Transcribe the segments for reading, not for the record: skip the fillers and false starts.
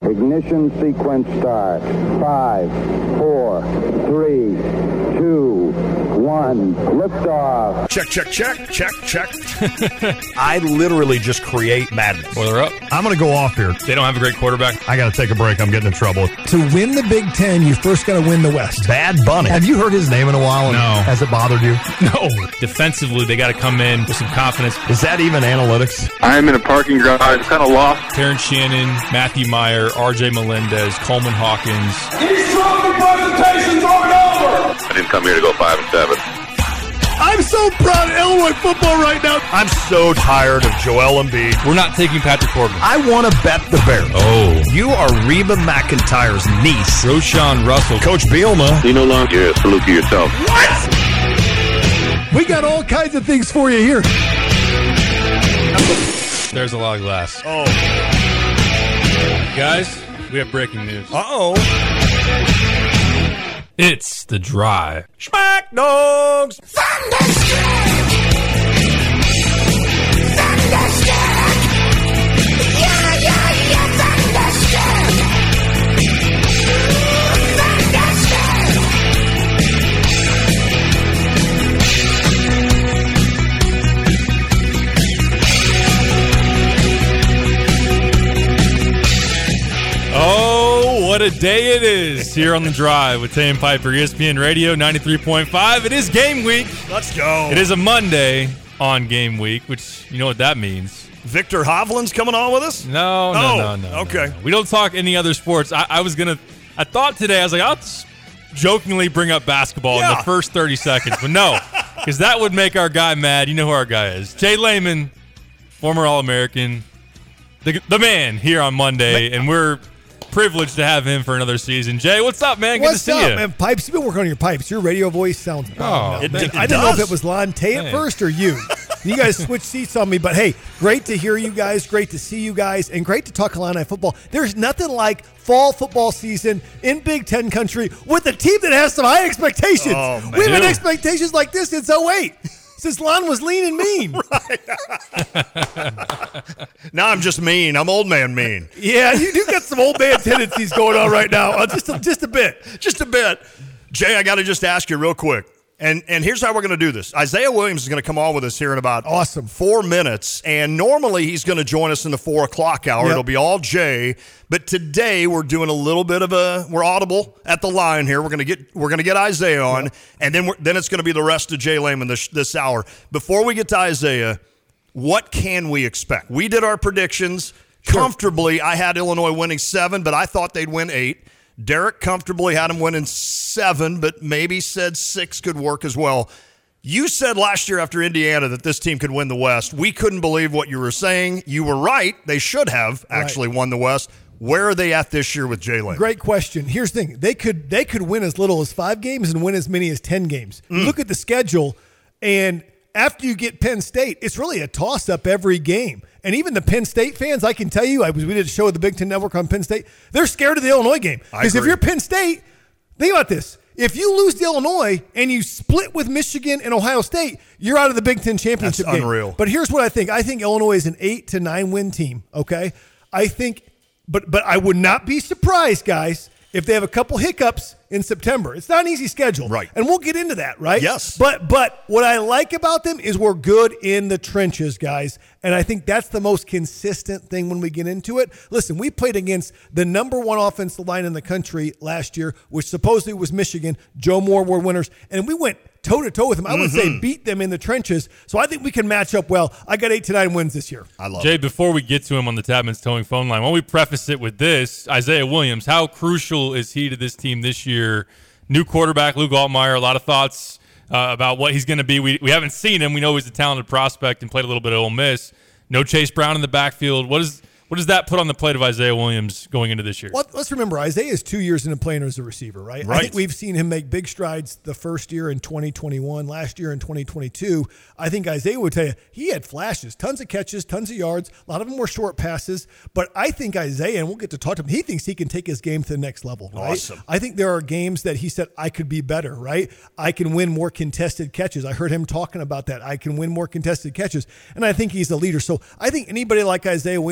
Ignition sequence start. 5, 4, 3, 2, 1. Liftoff. Check. I literally just create madness. Boiler up. I'm going to go off here. They don't have a great quarterback. I got to take a break. I'm getting in trouble. To win the Big Ten, you first got to win the West. Bad Bunny. Have you heard his name in a while? No. Has it bothered you? No. Defensively, they got to come in with some confidence. Is that even analytics? I'm in a parking garage, kind of lost. Terrence Shannon, Matthew Meyer, R.J. Melendez, Coleman Hawkins. These trophy presentations aren't over! I didn't come here to go 5-7. I'm so proud of Illinois football right now. I'm so tired of Joel Embiid. We're not taking Patrick Corbin. I want to bet the Bears. Oh. You are Reba McEntire's niece. Roshan Russell. Coach Bielma. You no longer salute to yourself. What? We got all kinds of things for you here. There's a lot of glass. Oh. Guys, we have breaking news. Uh-oh. It's The Drive. Smack dogs. Oh, what a day it is here on The Drive with Tay and Piper, ESPN Radio 93.5. It is game week. Let's go. It is a Monday on game week, which you know what that means. Victor Hovland's coming on with us? No. Okay. No. We don't talk any other sports. I thought today, I was like, I'll jokingly bring up basketball in the first 30 seconds, but no, because that would make our guy mad. You know who our guy is. Jay Lehman, former All-American, the man here on Monday, and we're privileged to have him for another season. Jay, what's up, man? Good to see you. Man? Pipes, you've been working on your pipes. Your radio voice sounds Oh, I it didn't know does. if it was Lon Tay at first or you. You guys switched seats on me, but hey, great to hear you guys, great to see you guys, and great to talk Illini football. There's nothing like fall football season in Big Ten country with a team that has some high expectations. Oh, man. We've had expectations like this since 08. Since Lon was lean and mean. Now I'm just mean. I'm old man mean. Yeah, you got some old man tendencies going on right now. Just a bit. Just a bit. Jay, I got to just ask you real quick. And here's how we're going to do this. Isaiah Williams is going to come on with us here in about 4 minutes. And normally he's going to join us in the 4 o'clock hour. Yep. It'll be all Jay. But today we're doing a little bit of we're audible at the line here. We're going to get Isaiah on, and then it's going to be the rest of Jay Lehman this hour. Before we get to Isaiah, what can we expect? We did our predictions comfortably. I had Illinois winning 7, but I thought they'd win 8. Derek comfortably had him winning 7, but maybe said 6 could work as well. You said last year after Indiana that this team could win the West. We couldn't believe what you were saying. You were right. They should have actually won the West. Where are they at this year with Jay Lehman? Great question. Here's the thing. They could win as little as 5 games and win as many as 10 games. Look at the schedule, and after you get Penn State, it's really a toss-up every game. And even the Penn State fans, I can tell you, we did a show at the Big Ten Network on Penn State. They're scared of the Illinois game. Because if you're Penn State, think about this. If you lose to Illinois and you split with Michigan and Ohio State, you're out of the Big Ten championship game. That's unreal. But here's what I think. I think Illinois is an 8 to 9 win team, okay? I think, but I would not be surprised, guys, if they have a couple hiccups in September. It's not an easy schedule. Right. And we'll get into that, right? Yes. But what I like about them is we're good in the trenches, guys. And I think that's the most consistent thing when we get into it. Listen, we played against the number 1 offensive line in the country last year, which supposedly was Michigan. Joe Moore were winners. And we went toe-to-toe with them. I would say beat them in the trenches. So I think we can match up well. I got 8 to 9 wins this year. I love Jay, it. before we get to him on the Tapman's Towing phone line, why don't we preface it with this? Isaiah Williams, how crucial is he to this team this year? New quarterback, Luke Altmaier, a lot of thoughts about what he's going to be. We haven't seen him. We know he's a talented prospect and played a little bit of Ole Miss. No Chase Brown in the backfield. What does that put on the plate of Isaiah Williams going into this year? Well, let's remember, Isaiah is 2 years into playing as a receiver, right? I think we've seen him make big strides the first year in 2021, last year in 2022. I think Isaiah would tell you he had flashes, tons of catches, tons of yards. A lot of them were short passes. But I think Isaiah, and we'll get to talk to him, he thinks he can take his game to the next level, right? Awesome. I think there are games that he said, I could be better, right? I can win more contested catches. I heard him talking about that. I can win more contested catches. And I think he's a leader. So I think anybody like Isaiah Williams that you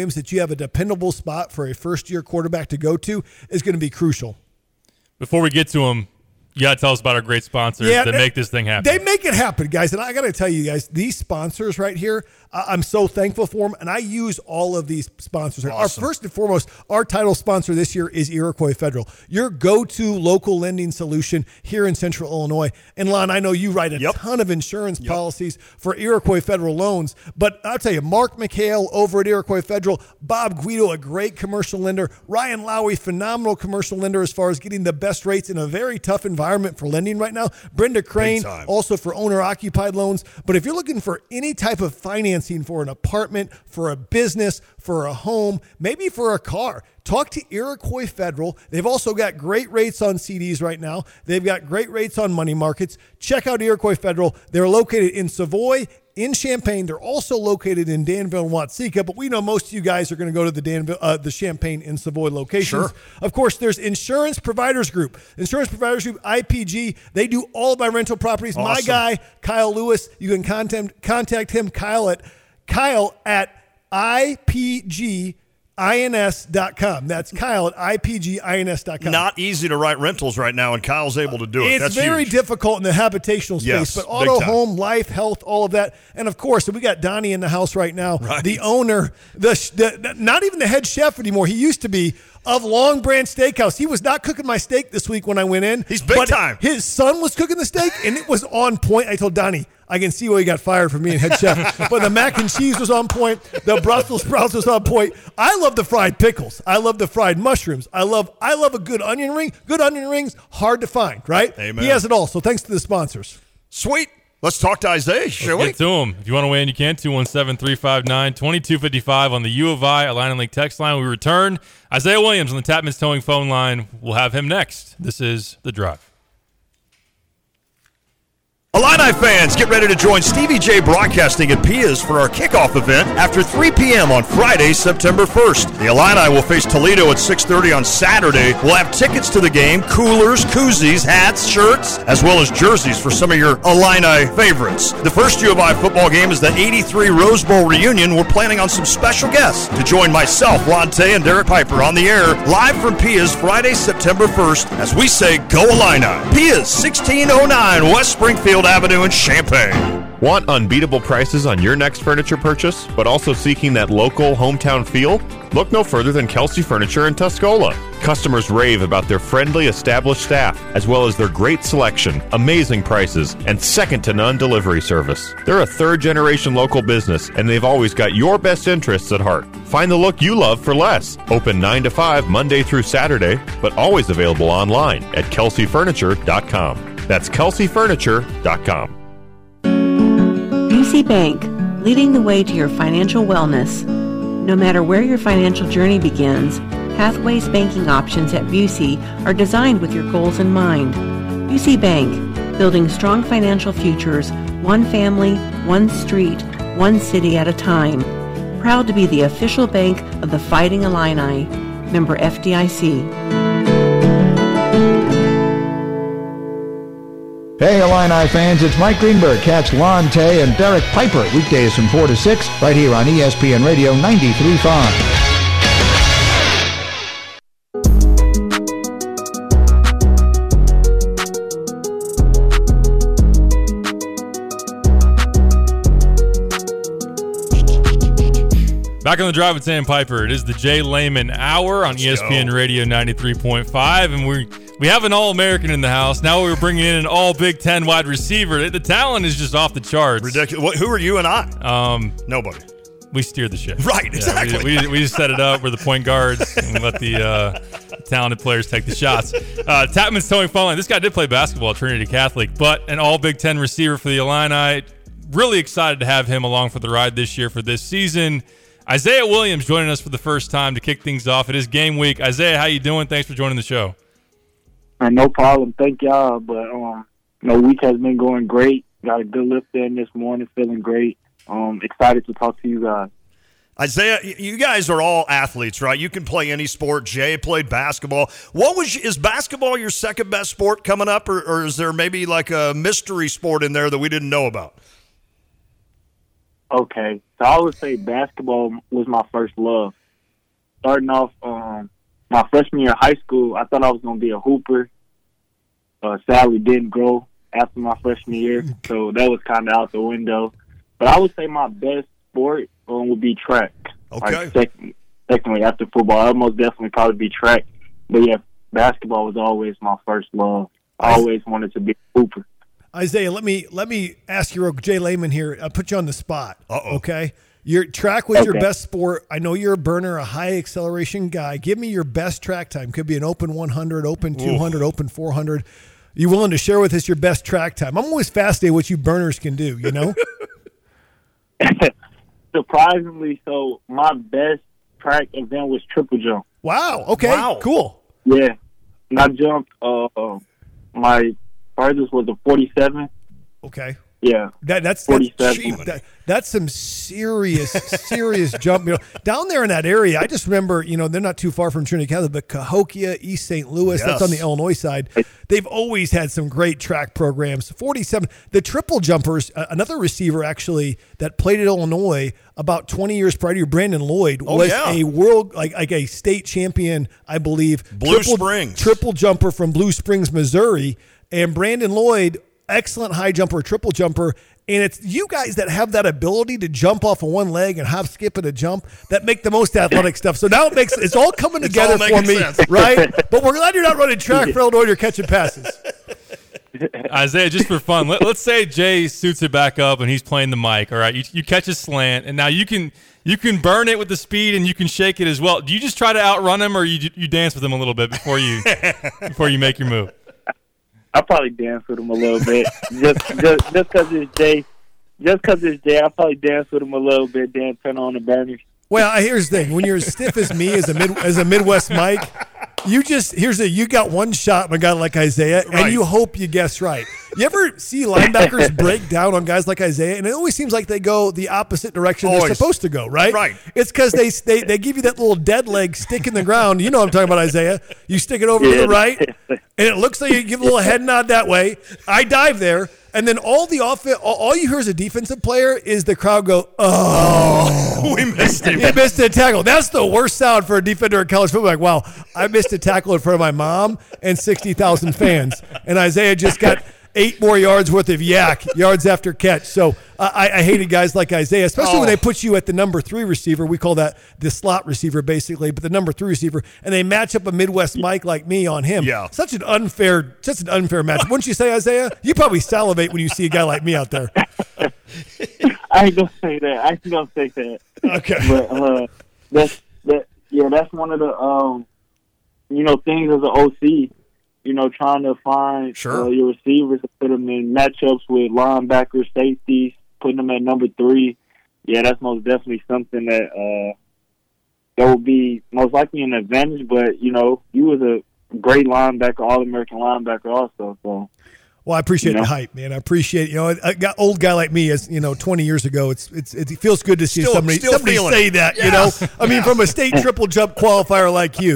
have a dependable spot for a first-year quarterback to go to is going to be crucial. Before we get to them, you got to tell us about our great sponsors that make this thing happen. They make it happen, guys. And I got to tell you guys, these sponsors right here, I'm so thankful for them. And I use all of these sponsors. Awesome. Our first and foremost, our title sponsor this year is Iroquois Federal, your go-to local lending solution here in Central Illinois. And Lon, I know you write a ton of insurance policies for Iroquois Federal loans. But I'll tell you, Mark McHale over at Iroquois Federal, Bob Guido, a great commercial lender, Ryan Lowy, phenomenal commercial lender as far as getting the best rates in a very tough environment for lending right now. Brenda Crane, also for owner-occupied loans. But if you're looking for any type of financing for an apartment, for a business, for a home, maybe for a car, talk to Iroquois Federal. They've also got great rates on CDs right now. They've got great rates on money markets. Check out Iroquois Federal. They're located in Savoy, in Champaign. They're also located in Danville and Watseka, but we know most of you guys are going to go to the Champaign and Savoy locations. Sure. Of course, there's Insurance Providers Group. Insurance Providers Group, IPG. They do all of my rental properties. Awesome. My guy, Kyle Lewis, you can contact him, Kyle at IPGINS.com. That's Kyle at IPGINS.com. Not easy to write rentals right now, and Kyle's able to do it. It's very difficult in the habitational space, but auto, home, life, health, all of that. And of course, we got Donnie in the house right now, the owner, not even the head chef anymore. He used to be of Long Branch Steakhouse. He was not cooking my steak this week when I went in. He's big time. His son was cooking the steak, and it was on point. I told Donnie, I can see why he got fired from being head chef. But the mac and cheese was on point. The Brussels sprouts was on point. I love the fried pickles. I love the fried mushrooms. I love a good onion ring. Good onion rings, hard to find, right? Amen. He has it all. So thanks to the sponsors. Sweet. Let's talk to Isaiah, shall we? Get to him. If you want to weigh in, you can. 217-359-2255 on the U of I Illini Link text line. We return. Isaiah Williams on the Tapman's Towing phone line. We'll have him next. This is The Drive. Illini fans, get ready to join Stevie J Broadcasting at Pia's for our kickoff event after 3 p.m. on Friday, September 1st. The Illini will face Toledo at 6:30 on Saturday. We'll have tickets to the game, coolers, koozies, hats, shirts, as well as jerseys for some of your Illini favorites. The first U of I football game is the 83 Rose Bowl reunion. We're planning on some special guests to join myself, Lonte, and Derek Piper on the air live from Pia's Friday, September 1st as we say, Go Illini. Pia's 1609 West Springfield Avenue in Champaign. Want unbeatable prices on your next furniture purchase, but also seeking that local hometown feel? Look no further than Kelsey Furniture in Tuscola. Customers rave about their friendly, established staff, as well as their great selection, amazing prices, and second-to-none delivery service. They're a third-generation local business, and they've always got your best interests at heart. Find the look you love for less. Open 9 to 5 Monday through Saturday, but always available online at kelseyfurniture.com. That's kelseyfurniture.com. UC Bank, leading the way to your financial wellness. No matter where your financial journey begins, Pathways banking options at Busey are designed with your goals in mind. Busey Bank, building strong financial futures, one family, one street, one city at a time. Proud to be the official bank of the Fighting Illini. Member FDIC. Hey, Illini fans, it's Mike Greenberg. Catch Lonte and Derek Piper weekdays from 4 to 6 right here on ESPN Radio 93.5. Back on the Drive with Sam Piper. It is the Jay Lehman Hour on ESPN Radio 93.5, and we have an All-American in the house. Now we're bringing in an All-Big Ten wide receiver. The talent is just off the charts. Ridiculous. Who are you and I? Nobody. We steer the ship. Right, exactly. We just set it up. We're the point guards and let the talented players take the shots. Tapman's Towing phone line. This guy did play basketball at Trinity Catholic, but an All-Big Ten receiver for the Illini. Really excited to have him along for the ride this year for this season. Isaiah Williams joining us for the first time to kick things off. It is game week. Isaiah, how you doing? Thanks for joining the show. No problem. Thank y'all. But week has been going great. Got a good lift in this morning. Feeling great. Excited to talk to you guys. Isaiah, you guys are all athletes, right? You can play any sport. Jay played basketball. Is basketball your second best sport coming up, or is there maybe like a mystery sport in there that we didn't know about? Okay, so I would say basketball was my first love. starting off my freshman year of high school, I thought I was going to be a hooper. Sadly, didn't grow after my freshman year, so that was kind of out the window. But I would say my best sport would be track. Okay. Like secondly, after football, I'd most definitely probably be track. But yeah, basketball was always my first love. I always wanted to be a hooper. Isaiah, let me ask you, Jay Lehman here. I'll put you on the spot. Okay. Your track was your best sport. I know you're a burner, a high acceleration guy. Give me your best track time. Could be an open 100, open 200, open 400. You willing to share with us your best track time? I'm always fascinated what you burners can do, you know? Surprisingly, so my best track event was triple jump. Wow. Okay. Wow. Cool. Yeah. And I jumped, my farthest was a 47. Okay. Yeah. That's 47. cheap. That's some serious jump. You know, down there in that area, I just remember, they're not too far from Trinity Catholic, but Cahokia, East St. Louis, that's on the Illinois side. They've always had some great track programs. 47. The triple jumpers, another receiver actually that played at Illinois about 20 years prior to you, Brandon Lloyd, was a world, like a state champion, I believe. Triple jumper from Blue Springs, Missouri. And Brandon Lloyd, excellent high jumper, triple jumper. And it's you guys that have that ability to jump off of one leg and hop, skip, and a jump that make the most athletic stuff. So now it's all coming together for me, right? But we're glad you're not running track for Illinois. You're catching passes. Isaiah, just for fun, let's say Jay suits it back up and he's playing the mic. All right, you catch a slant, and now you can burn it with the speed and you can shake it as well. Do you just try to outrun him, or you dance with him a little bit before you make your move? I probably dance with him a little bit, just because it's Jay. Just because it's Jay, I probably dance with him a little bit, then turn on the burners. Well, here's the thing: when you're as stiff as me as a Midwest Mike, you got one shot on a guy like Isaiah, and you hope you guess right. You ever see linebackers break down on guys like Isaiah, and it always seems like they go the opposite direction they're supposed to go, right? Right. It's because they give you that little dead leg stick in the ground. You know what I'm talking about, Isaiah. You stick it over to the right, and it looks like you give a little head nod that way. I dive there, and then all you hear as a defensive player is the crowd go, "Oh, we missed him. He missed a tackle." That's the worst sound for a defender in college football. Like, wow, I missed a tackle in front of my mom and 60,000 fans, and Isaiah just got 8 more yards worth of yards after catch. So I hated guys like Isaiah, especially when they put you at the number 3 receiver. We call that the slot receiver, basically, but the number 3 receiver, and they match up a Midwest Mike like me on him. Yeah. Such an unfair match. Wouldn't you say, Isaiah? You probably salivate when you see a guy like me out there. I ain't gonna say that. Okay. But that's one of the things as an OC. Trying to find your receivers to put them in matchups with linebackers, safeties, putting them at number 3. Yeah, that's most definitely something that will be most likely an advantage. But you was a great linebacker, All-American linebacker, also. So. Well, I appreciate the hype, man. I appreciate a old guy like me, as 20 years ago. It feels good to see somebody say that. Yes. I mean, from a state triple jump qualifier like you.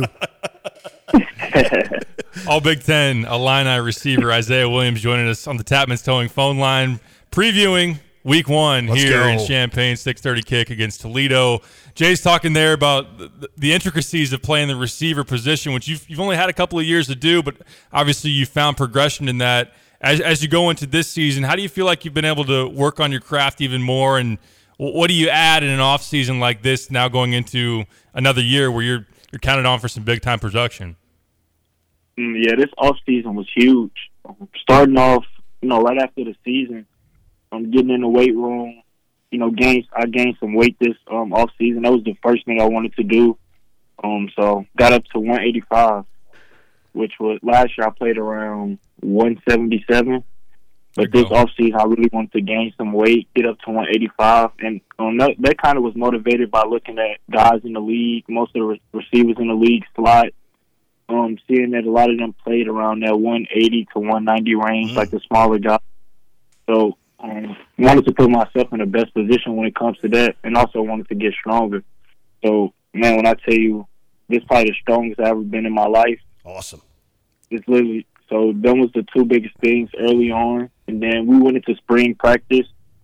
All Big Ten Illini receiver Isaiah Williams joining us on the Tapman's Towing phone line, previewing Week 1 here in Champaign, 6:30 kick against Toledo. Jay's talking there about the intricacies of playing the receiver position, which you've only had a couple of years to do, but obviously you found progression in that. As you go into this season, how do you feel like you've been able to work on your craft even more, and what do you add in an off season like this now going into another year where you're counted on for some big time production? Yeah, this off season was huge. Starting off, right after the season, getting in the weight room. I gained some weight this off season. That was the first thing I wanted to do. So got up to 185, which was last year I played around 177. But this off season I really wanted to gain some weight, get up to 185, and that kind of was motivated by looking at guys in the league, most of the receivers in the league slot. Seeing that a lot of them played around that 180 to 190 range, like the smaller guys. So wanted to put myself in the best position when it comes to that, and also wanted to get stronger. So, man, when I tell you, this is probably the strongest I've ever been in my life. Awesome. It's literally, so that was the 2 biggest things early on. And then we went into spring practice,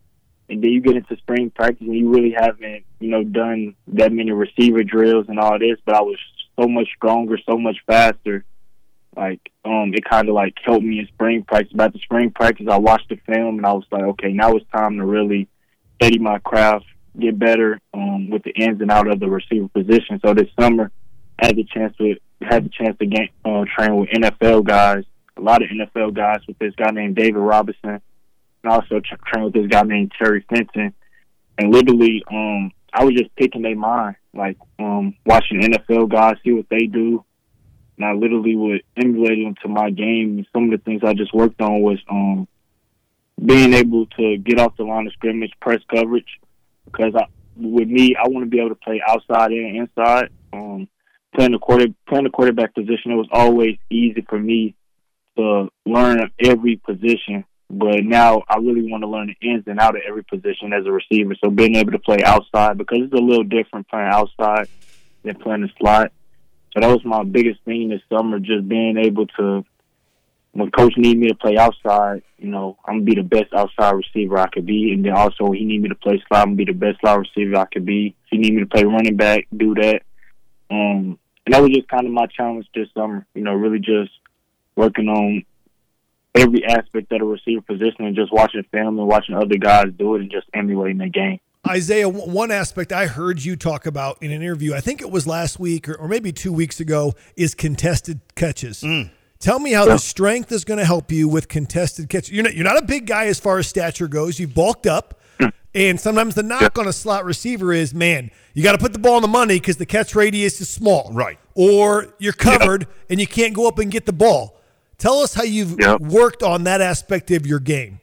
and then you get into spring practice and you really haven't, done that many receiver drills and all this, but I was so much stronger, so much faster. It kind of helped me in spring practice. About the spring practice, I watched the film and I was like, okay, now it's time to really study my craft, get better with the ins and outs of the receiver position. So this summer, I had the chance to train with NFL guys, a lot of NFL guys, with this guy named David Robinson, and also train with this guy named Terry Fenton. And literally, I was just picking their mind, watching NFL guys, see what they do. And I literally would emulate it into my game. And some of the things I just worked on was being able to get off the line of scrimmage, press coverage. Because I want to be able to play outside and inside. Playing the quarterback position, it was always easy for me to learn every position. But now I really want to learn the ins and outs of every position as a receiver. So being able to play outside, because it's a little different playing outside than playing the slot. So that was my biggest thing this summer, just being able to, when coach needed me to play outside, I'm going to be the best outside receiver I could be. And then also when he needed me to play slot, I'm going to be the best slot receiver I could be. If he needed me to play running back, do that. And that was just kind of my challenge this summer, really just working on every aspect of the receiver position and just watching film and watching other guys do it and just emulating the game. Isaiah, one aspect I heard you talk about in an interview, I think it was last week or maybe 2 weeks ago, is contested catches. Tell me how the strength is going to help you with contested catches. You're not a big guy as far as stature goes. You've bulked up. And sometimes the knock on a slot receiver is, man, you got to put the ball in the money because the catch radius is small. Right. Or you're covered and you can't go up and get the ball. Tell us how you've worked on that aspect of your game.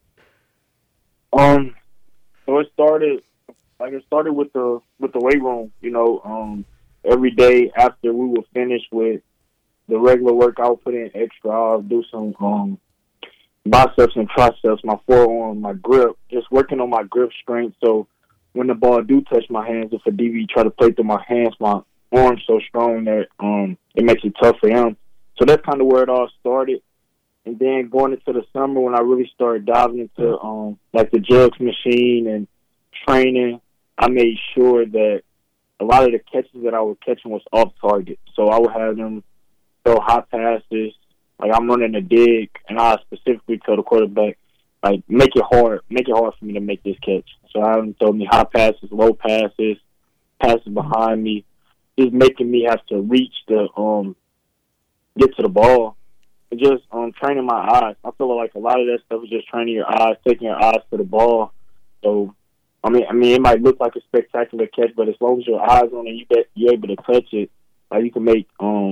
So it started with the weight room. Every day after we would finish with the regular work, I would put in extra. I'll do some biceps and triceps, my forearm, my grip, just working on my grip strength. So when the ball do touch my hands, if a DB try to play through my hands, my arm's so strong that it makes it tough for him. So that's kind of where it all started. And then going into the summer when I really started diving into the jugs machine and training, I made sure that a lot of the catches that I was catching was off target. So I would have them throw high passes. I'm running a dig, and I specifically tell the quarterback, make it hard for me to make this catch. So I have them throw me high passes, low passes, passes behind me, just making me have to reach the get to the ball. And just training my eyes. I feel like a lot of that stuff is just training your eyes, taking your eyes to the ball. So I mean, it might look like a spectacular catch, but as long as your eyes on it, you're able to touch it. You can make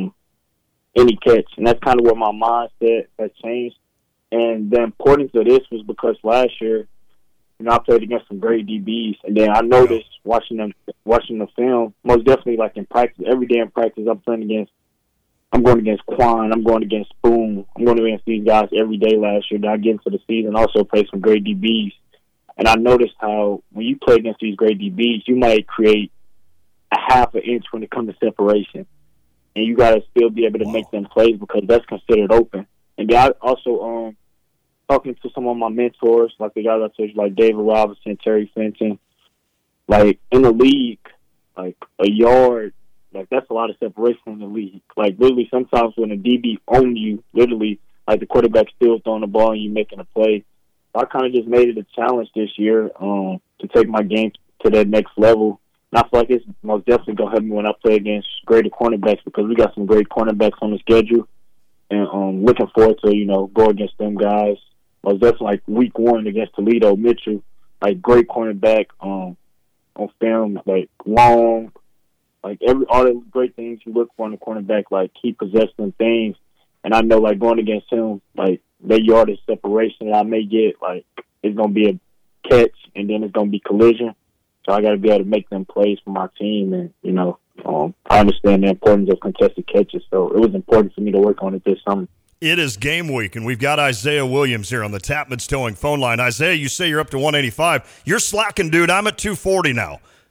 any catch, and that's kind of where my mindset has changed. And the importance of this was because last year, I played against some great DBs, and then I noticed watching the film, most definitely in practice, every day in practice, I'm going against Quan, I'm going against Spoon, I'm going against these guys every day last year. Then I get into the season, also play some great DBs. And I noticed how when you play against these great DBs, you might create a half an inch when it comes to separation. And you got to still be able to make them plays because that's considered open. And then I also, talking to some of my mentors, like the guys I told you, like David Robinson, Terry Fenton, in the league, a yard, that's a lot of separation in the league. Literally sometimes when a DB owns you, literally, the quarterback's still throwing the ball and you making a play. I kind of just made it a challenge this year to take my game to that next level. And I feel like it's most definitely going to help me when I play against greater cornerbacks because we got some great cornerbacks on the schedule. And looking forward to, go against them guys. Most definitely week 1 against Toledo, Mitchell, great cornerback on film, long, all the great things you look for in a cornerback, he possessed them things. And I know, going against him, that yardage separation that I may get, it's going to be a catch and then it's going to be collision. So I got to be able to make them plays for my team. And, I understand the importance of contested catches. So it was important for me to work on it this summer. It is game week, and we've got Isaiah Williams here on the Tapman's Towing phone line. Isaiah, you say you're up to 185. You're slacking, dude. I'm at 240 now.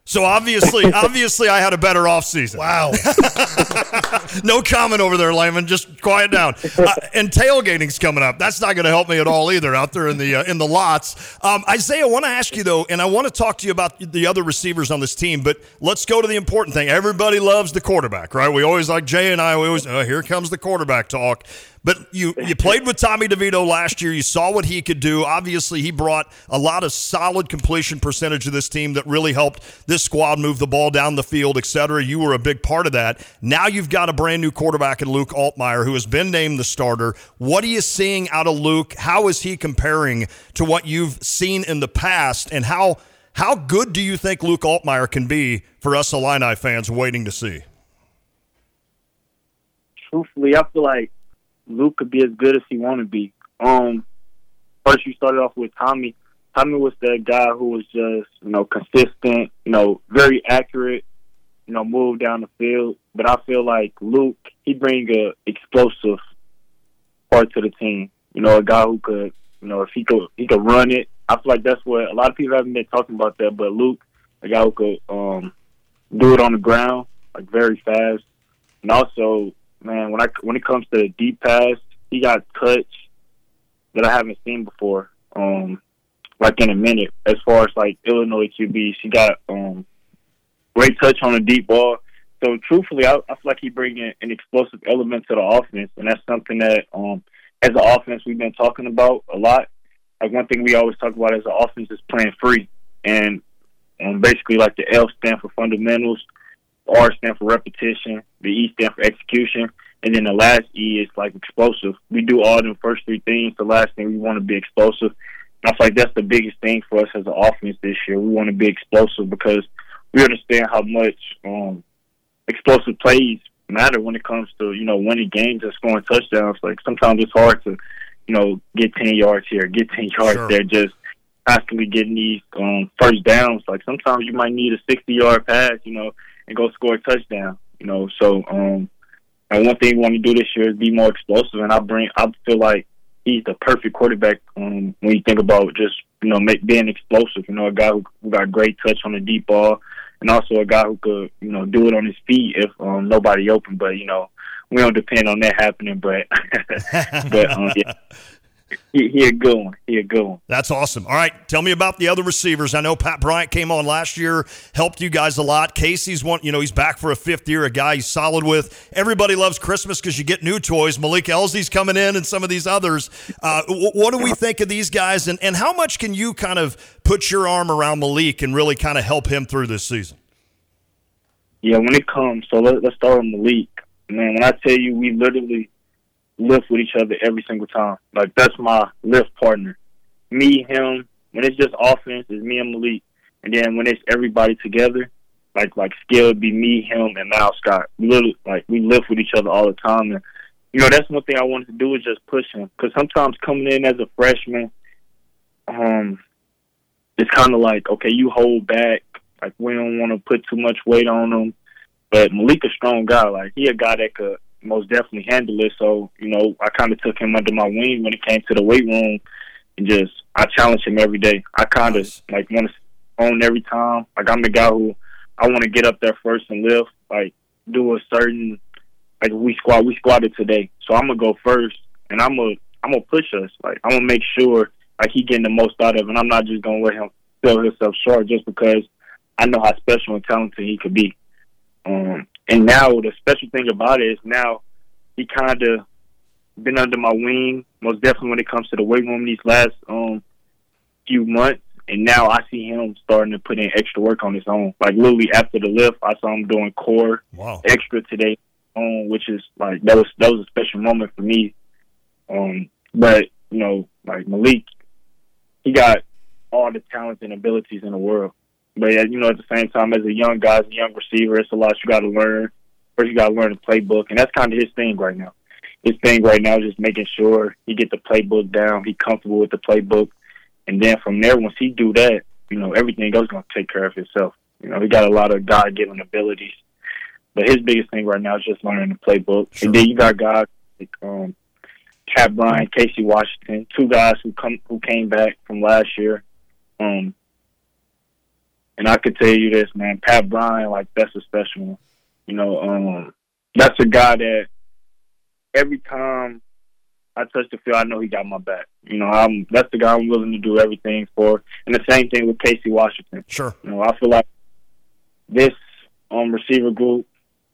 So obviously I had a better offseason. Wow. No comment over there, Layman. Just quiet down. And tailgating's coming up. That's not going to help me at all either out there in the lots. Isaiah, I want to ask you, though, and I want to talk to you about the other receivers on this team, but let's go to the important thing. Everybody loves the quarterback, right? We always, like Jay and I, here comes the quarterback talk. But you played with Tommy DeVito last year. You saw what he could do. Obviously, he brought a lot of solid completion percentage to this team that really helped this squad move the ball down the field, et cetera. You were a big part of that. Now you've got a brand-new quarterback in Luke Altmyer who has been named the starter. What are you seeing out of Luke? How is he comparing to what you've seen in the past? And how good do you think Luke Altmyer can be for us Illini fans waiting to see? Truthfully, I feel like Luke could be as good as he want to be. First, you started off with Tommy. Tommy was the guy who was just, consistent, very accurate, move down the field. But I feel like Luke, he brings a explosive part to the team. A guy who could, if he could run it. I feel like that's what a lot of people haven't been talking about that. But Luke, a guy who could do it on the ground, like very fast, and also, man, when it comes to the deep pass, he got touch that I haven't seen before, like in a minute. As far as like Illinois QB, she got great touch on the deep ball. So truthfully, I feel like he bringing an explosive element to the offense, and that's something that as an offense we've been talking about a lot. Like one thing we always talk about as an offense is playing free, and basically like the L stand for fundamentals. R stand for repetition, the E stand for execution, and then the last E is like explosive. We do all them first three things. The last thing we want to be explosive. And I feel like that's the biggest thing for us as an offense this year. We want to be explosive because we understand how much explosive plays matter when it comes to, winning games and scoring touchdowns. Like sometimes it's hard to, get 10 yards here, get 10 yards there, just constantly getting these first downs. Like sometimes you might need a 60-yard pass, and go score a touchdown, So, and one thing we want to do this year is be more explosive, and I feel like he's the perfect quarterback when you think about just, being explosive. A guy who got great touch on the deep ball, and also a guy who could, do it on his feet if nobody open. But we don't depend on that happening. But yeah. He a good one. He a good one. That's awesome. All right, tell me about the other receivers. I know Pat Bryant came on last year, helped you guys a lot. Casey's one, he's back for a fifth year, a guy he's solid with. Everybody loves Christmas because you get new toys. Malik Elsey's coming in and some of these others. What do we think of these guys, and how much can you kind of put your arm around Malik and really kind of help him through this season? Yeah, when it comes, so let's start with Malik. Man, when I tell you we literally lift with each other every single time. Like, that's my lift partner. Me, him, when it's just offense, it's me and Malik. And then when it's everybody together, like skill would be me, him, and Miles Scott. We lift with each other all the time. And, that's one thing I wanted to do is just push him. Because sometimes coming in as a freshman, it's kind of like, okay, you hold back. Like, we don't want to put too much weight on him. But Malik a strong guy. Like, he a guy that could most definitely handle it. So, I kind of took him under my wing when it came to the weight room, and I challenge him every day. I kind of want to own every time. Like, I'm the guy who I want to get up there first and lift, like do a certain, like we squatted today. So I'm going to go first, and I'm going to push us. Like, I'm going to make sure like he getting the most out of it, and I'm not just going to let him sell himself short just because I know how special and talented he could be. And now the special thing about it is now he kind of been under my wing, most definitely when it comes to the weight room these last few months. And now I see him starting to put in extra work on his own. Like literally after the lift, I saw him doing core extra today, which is like that was a special moment for me. But like Malik, he got all the talents and abilities in the world. But at the same time, as a young guy, as a young receiver, it's a lot you got to learn. First, you got to learn the playbook, and that's kind of his thing right now. His thing right now is just making sure he get the playbook down, he comfortable with the playbook, and then from there, once he do that, everything else is going to take care of itself. He got a lot of God-given abilities, but his biggest thing right now is just learning the playbook. Sure. And then you got guys like Pat Bryant, Casey Washington, two guys who came back from last year. And I could tell you this, man, Pat Bryant, like, that's a special one. You know, that's a guy that every time I touch the field, I know he got my back. You know, that's the guy I'm willing to do everything for. And the same thing with Casey Washington. Sure. You know, I feel like this receiver group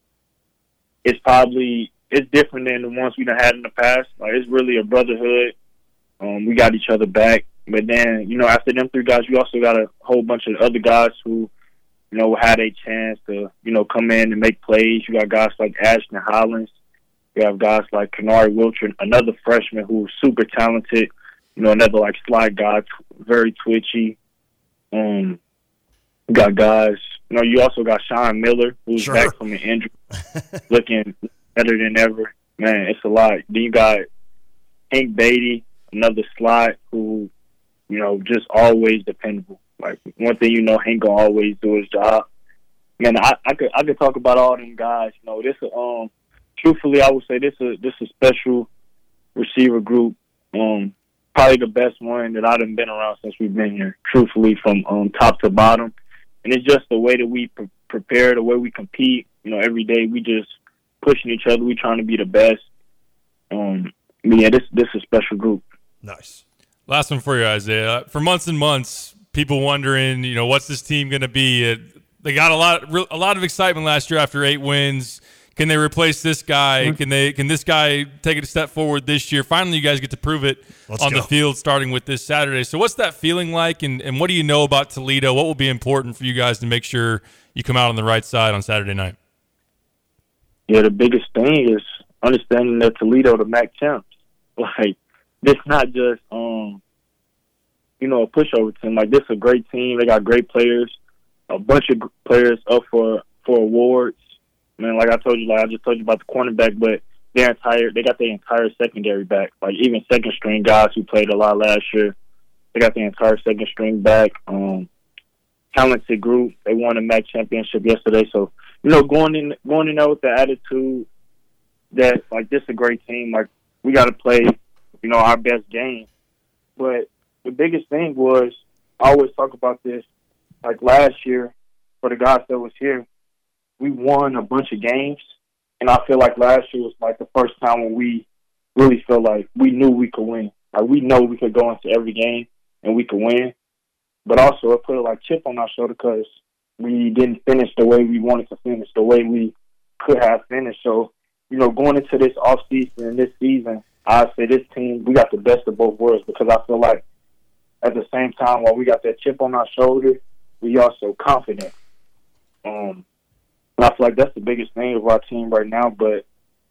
is it's different than the ones we've had in the past. Like, it's really a brotherhood. We got each other back. But then, you know, after them 3 guys, we also got a whole bunch of other guys who, you know, had a chance to, you know, come in and make plays. You got guys like Ashton Hollins. You have guys like Kenari Wilcher, another freshman who's super talented. You know, another, like, slide guy, very twitchy. You got guys. You know, you also got Sean Miller, who's back from an injury, looking better than ever. Man, it's a lot. Then you got Hank Beatty, another slot who, you know, just always dependable. Like, one thing you know, Hank gonna always do his job. Man, I could talk about all them guys. You know, this truthfully, I would say this a special receiver group. Probably the best one that I've been around since we've been here. Truthfully, from top to bottom, and it's just the way that we prepare, the way we compete. You know, every day we just pushing each other. We trying to be the best. Yeah, this is a special group. Nice. Last one for you, Isaiah. For months and months, people wondering, you know, what's this team going to be? They got a lot of excitement last year after 8 wins. Can they replace this guy? Can this guy take it a step forward this year? Finally, you guys get to prove it on the field, starting with this Saturday. So, what's that feeling like? And what do you know about Toledo? What will be important for you guys to make sure you come out on the right side on Saturday night? Yeah, the biggest thing is understanding that Toledo the MAC champs. Like, this not just you know, a pushover team. Like, this is a great team. They got great players, a bunch of players up for awards. Man, like I just told you about the cornerback, but they got their entire secondary back. Like, even second string guys who played a lot last year, they got the entire second string back. Talented group. They won a MAC championship yesterday. So, you know, going in there with the attitude that, like, this is a great team. Like, we got to play, you know, our best game. But the biggest thing was, I always talk about this, like last year, for the guys that was here, we won a bunch of games, and I feel like last year was like the first time when we really felt like we knew we could win. Like, we know we could go into every game and we could win, but also it put a like chip on our shoulder because we didn't finish the way we wanted to finish, the way we could have finished. So, you know, going into this offseason and this season, I say this team, we got the best of both worlds, because I feel like at the same time, while we got that chip on our shoulder, we also confident. And I feel like that's the biggest thing of our team right now. But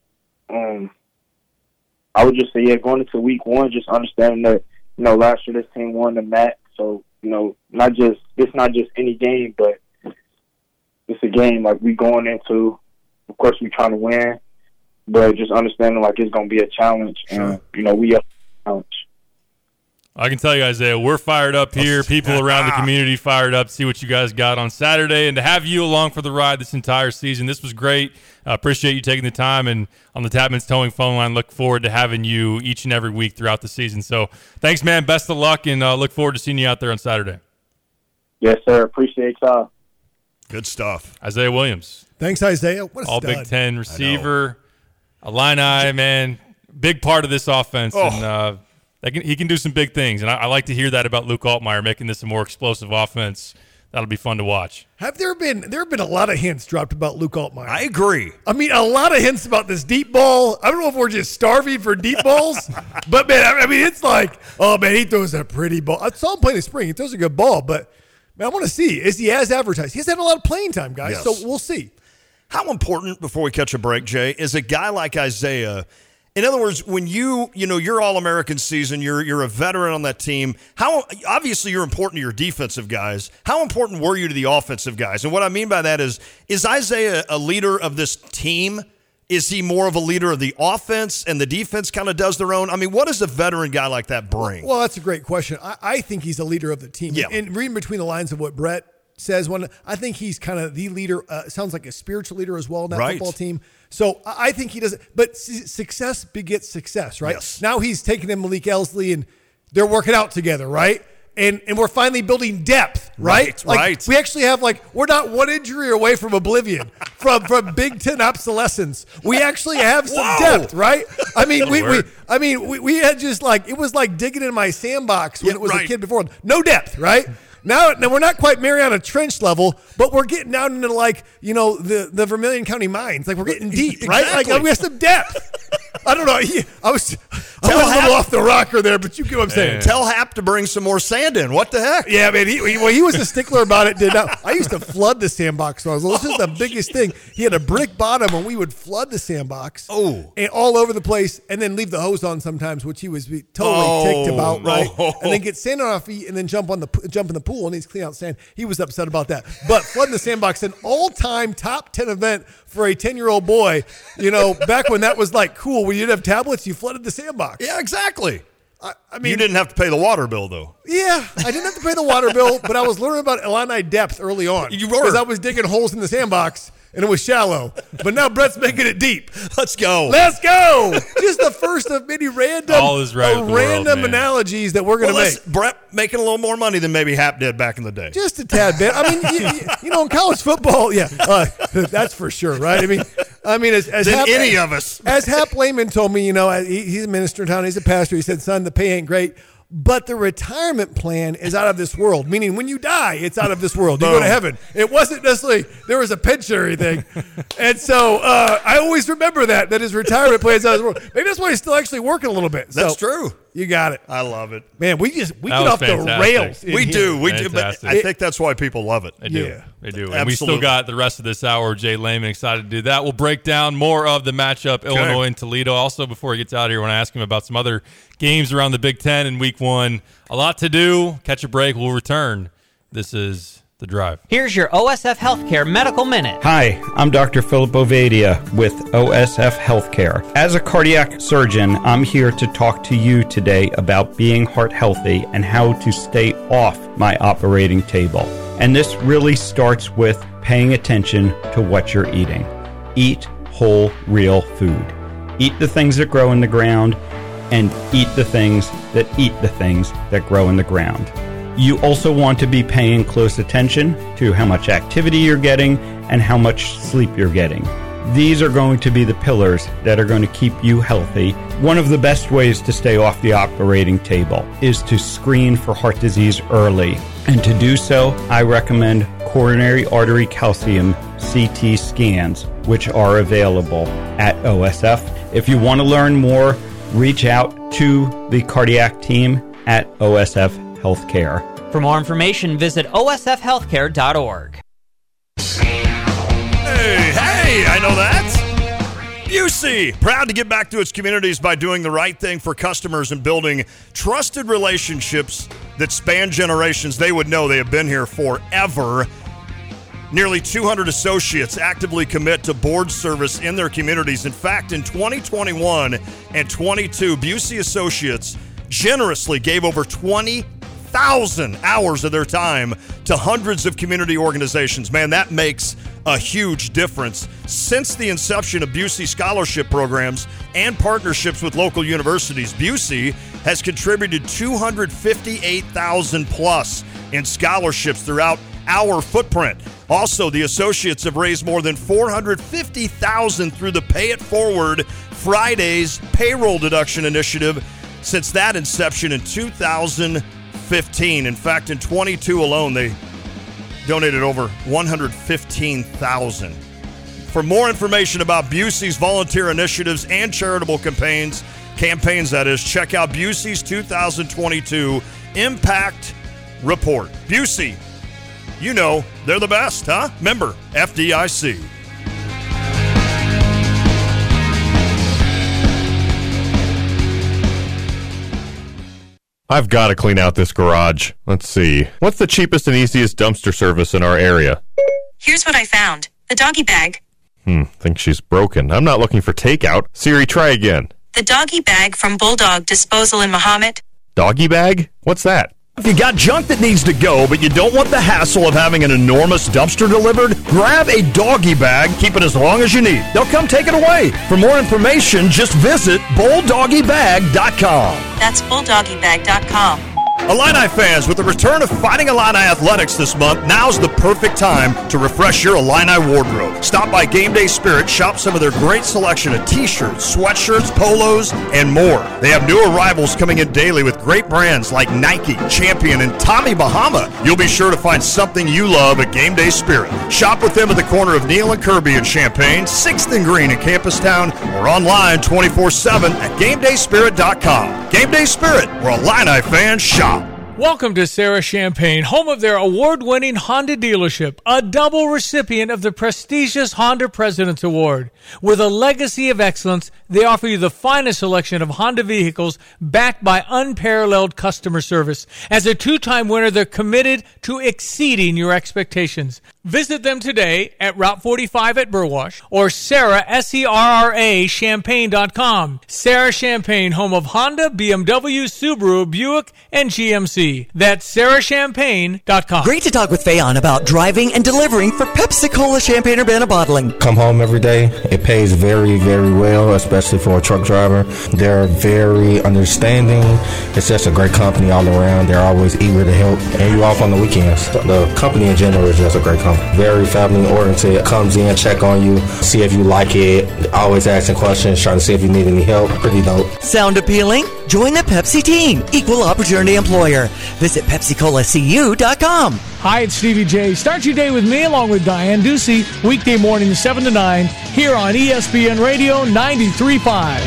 I would just say, yeah, going into week 1, just understanding that, you know, last year this team won the MAC. So, you know, it's not just any game, but it's a game like we going into. Of course, we trying to win, but just understanding like it's going to be a challenge. Sure. And, you know, we are a challenge. I can tell you, Isaiah, we're fired up here. People around the community fired up to see what you guys got on Saturday, and to have you along for the ride this entire season. This was great. Appreciate you taking the time, and on the Tapman's Towing phone line, look forward to having you each and every week throughout the season. So thanks, man. Best of luck, and look forward to seeing you out there on Saturday. Yes, sir. Appreciate y'all. Good stuff. Isaiah Williams. Thanks, Isaiah. What a All stud. Big Ten receiver, Illini, man. Big part of this offense, and he can do some big things, and I like to hear that about Luke Altmaier, making this a more explosive offense. That'll be fun to watch. There have been a lot of hints dropped about Luke Altmaier. I agree. I mean, a lot of hints about this deep ball. I don't know if we're just starving for deep balls, but, man, I mean, it's like, oh, man, he throws a pretty ball. I saw him play in the spring. He throws a good ball, but, man, I want to see. Is he as advertised? He's had a lot of playing time, guys, Yes. so we'll see. How important, before we catch a break, Jay, is a guy like Isaiah? In other words, when you know, your All-American season, you're a veteran on that team. How obviously you're important to your defensive guys. How important were you to the offensive guys? And what I mean by that is Isaiah a leader of this team? Is he more of a leader of the offense and the defense kind of does their own? I mean, what does a veteran guy like that bring? Well, that's a great question. I think he's a leader of the team. Yeah. And reading between the lines of what Brett says, I think he's kind of the leader, sounds like a spiritual leader as well in that football team. So I think he does it. But success begets success, right? Yes. Now he's taking in Malik Elsley, and they're working out together, right? And we're finally building depth, right? Right. We actually have we're not one injury away from oblivion, from Big Ten obsolescence. We actually have some depth, right? I mean, we had just it was like digging in my sandbox when it was a kid before. No depth, right? Now we're not quite Mariana Trench level, but we're getting down into the Vermilion County mines. We're getting deep, right? Exactly. We have some depth. I don't know. I was a little off the rocker there, but you get what I'm saying. Tell Hap to bring some more sand in. What the heck? Yeah, man. He was a stickler about it. I used to flood the sandbox. So this is the biggest thing. He had a brick bottom, and we would flood the sandbox. And all over the place, and then leave the hose on sometimes, which he was totally ticked about, right? And then get sand on our feet, and then jump in the pool and he's clean out sand. He was upset about that. But flooding the sandbox, an all-time top 10 event for a 10-year-old boy. Back when that was cool. When you didn't have tablets, you flooded the sandbox. Yeah, exactly. I mean, you didn't have to pay the water bill, though. Yeah, I didn't have to pay the water bill, but I was learning about Illini depth early on. You were. Because I was digging holes in the sandbox, and it was shallow. But now Brett's making it deep. Let's go. Let's go. Just the first of many random analogies that we're going to make. Brett making a little more money than maybe Hap did back in the day. Just a tad bit. I mean, in college football, that's for sure, right? I mean, as any of us. As Hap Lehman told me, he's a minister in town, he's a pastor. He said, son, the pay ain't great, but the retirement plan is out of this world, meaning when you die, it's out of this world. You go to heaven. It wasn't necessarily, there was a pensionary thing. And so I always remember that his retirement plan is out of this world. Maybe that's why he's still actually working a little bit. That's true. You got it. I love it. Man, we get off the rails. We do. But I think that's why people love it. They do. Yeah. They do. And Absolutely. we still got the rest of this hour. Jay Lehman excited to do that. We'll break down more of the matchup, Illinois and Toledo. Also, before he gets out of here, I want to ask him about some other games around the Big Ten in Week 1. A lot to do. Catch a break. We'll return. This is The Drive. Here's your OSF Healthcare Medical Minute. Hi, I'm Dr. Philip Ovadia with OSF Healthcare. As a cardiac surgeon, I'm here to talk to you today about being heart healthy and how to stay off my operating table. And this really starts with paying attention to what you're eating. Eat whole, real food. Eat the things that grow in the ground and eat the things that eat the things that grow in the ground. You also want to be paying close attention to how much activity you're getting and how much sleep you're getting. These are going to be the pillars that are going to keep you healthy. One of the best ways to stay off the operating table is to screen for heart disease early. And to do so, I recommend coronary artery calcium CT scans, which are available at OSF. If you want to learn more, reach out to the cardiac team at OSF Healthcare. For more information, visit osfhealthcare.org. Hey, I know that. Busey, proud to give back to its communities by doing the right thing for customers and building trusted relationships that span generations. They would know they have been here forever. Nearly 200 associates actively commit to board service in their communities. In fact, in 2021 and 22, Busey associates generously gave over 20,000 hours of their time to hundreds of community organizations. Man, that makes a huge difference. Since the inception of Busey scholarship programs and partnerships with local universities, Busey has contributed $258,000 plus in scholarships throughout our footprint. Also, the associates have raised more than $450,000 through the Pay It Forward Fridays payroll deduction initiative since that inception in 2015. In fact, in 22 alone, they donated over $115,000. For more information about Busey's volunteer initiatives and charitable campaigns, check out Busey's 2022 Impact Report. Busey, you know they're the best, huh? Member FDIC. I've got to clean out this garage. Let's see. What's the cheapest and easiest dumpster service in our area? Here's what I found. The doggy bag. Think she's broken. I'm not looking for takeout. Siri, try again. The doggy bag from Bulldog Disposal in Mahomet. Doggy bag? What's that? If you got junk that needs to go, but you don't want the hassle of having an enormous dumpster delivered, grab a doggy bag, keep it as long as you need. They'll come take it away. For more information, just visit BulldoggyBag.com. That's BulldoggyBag.com. Illini fans, with the return of Fighting Illini Athletics this month, now's the perfect time to refresh your Illini wardrobe. Stop by Game Day Spirit, shop some of their great selection of t-shirts, sweatshirts, polos, and more. They have new arrivals coming in daily with great brands like Nike, Champion, and Tommy Bahama. You'll be sure to find something you love at Game Day Spirit. Shop with them at the corner of Neal and Kirby in Champaign, 6th and Green in Campus Town, or online 24/7 at GameDaySpirit.com. Game Day Spirit, where Illini fans shop. Welcome to Sarah Champagne, home of their award-winning Honda dealership, a double recipient of the prestigious Honda President's Award. With a legacy of excellence, they offer you the finest selection of Honda vehicles backed by unparalleled customer service. As a two-time winner, they're committed to exceeding your expectations. Visit them today at Route 45 at Burwash or Sarah, SERRA, Champagne.com. Sarah Champagne, home of Honda, BMW, Subaru, Buick, and GMC. That's SarahChampagne.com. Great to talk with Fayon about driving and delivering for Pepsi-Cola, Champaign, Urbana Bottling. Come home every day. It pays very, very well, especially for a truck driver. They're very understanding. It's just a great company all around. They're always eager to help. And you off on the weekends. The company in general is just a great company. Very family-oriented. Comes in, check on you, see if you like it. Always asking questions, trying to see if you need any help. Pretty dope. Sound appealing? Join the Pepsi team. Equal opportunity employer. Visit PepsiColaCU.com. Hi, it's Stevie J. Start your day with me along with Diane Ducey, weekday mornings 7 to 9, here on ESPN Radio 93.5.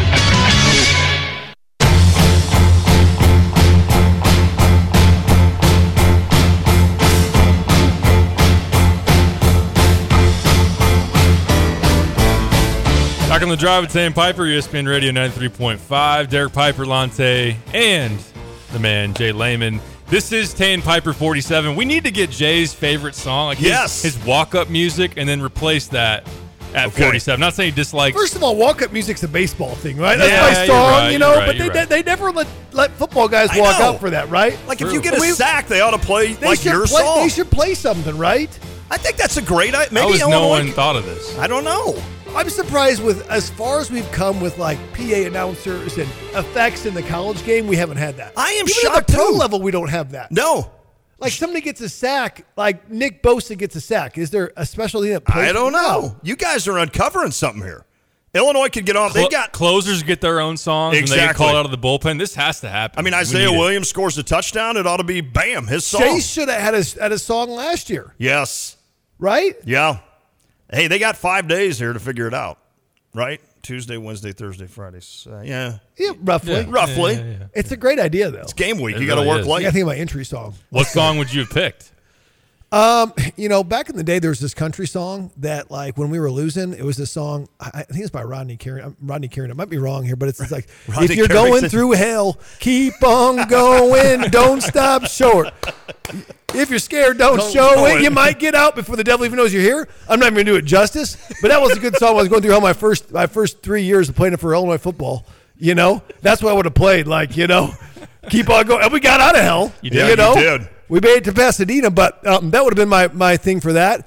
Back on the drive with Tan Piper, ESPN Radio 93.5. Derek Piper, Lante, and the man, Jay Lehman. This is Tan Piper 47. We need to get Jay's favorite song, like his walk-up music, and then replace that at 47. Not saying he dislikes. First of all, walk-up music's a baseball thing, right? That's my song, but they never let football guys walk up for that, right? Like, if you get a sack, they ought to play your song. They should play something, right? I think that's a great idea. Maybe no one thought of this. I don't know. I'm surprised with as far as we've come with like PA announcers and effects in the college game, we haven't had that. I am Even shocked at the pro too. level, we don't have that. No. Like somebody gets a sack, like Nick Bosa gets a sack. Is there a special thing that plays? I don't know. You guys are uncovering something here. Illinois could get on. They got closers get their own songs and they get called out of the bullpen. This has to happen. I mean, Isaiah Williams scores a touchdown. It ought to be bam, his song. Chase should have had a song last year. Yes. Right? Yeah. Hey, they got 5 days here to figure it out. Right? Tuesday, Wednesday, Thursday, Friday. Yeah, roughly. Roughly. Yeah. It's a great idea, though. It's game week. You got to work late. I think of my entry song. What song would you have picked? Back in the day, there was this country song that, like, when we were losing, it was this song. I think it's by Rodney Carrington. I might be wrong here, but it's like, if you're going through hell, keep on going, don't stop short. If you're scared, don't show it. You might get out before the devil even knows you're here. I'm not even going to do it justice, but that was a good song. I was going through all my first 3 years of playing for Illinois football. That's what I would have played. Like, keep on going. And we got out of hell. You did. We made it to Pasadena, but that would have been my thing for that.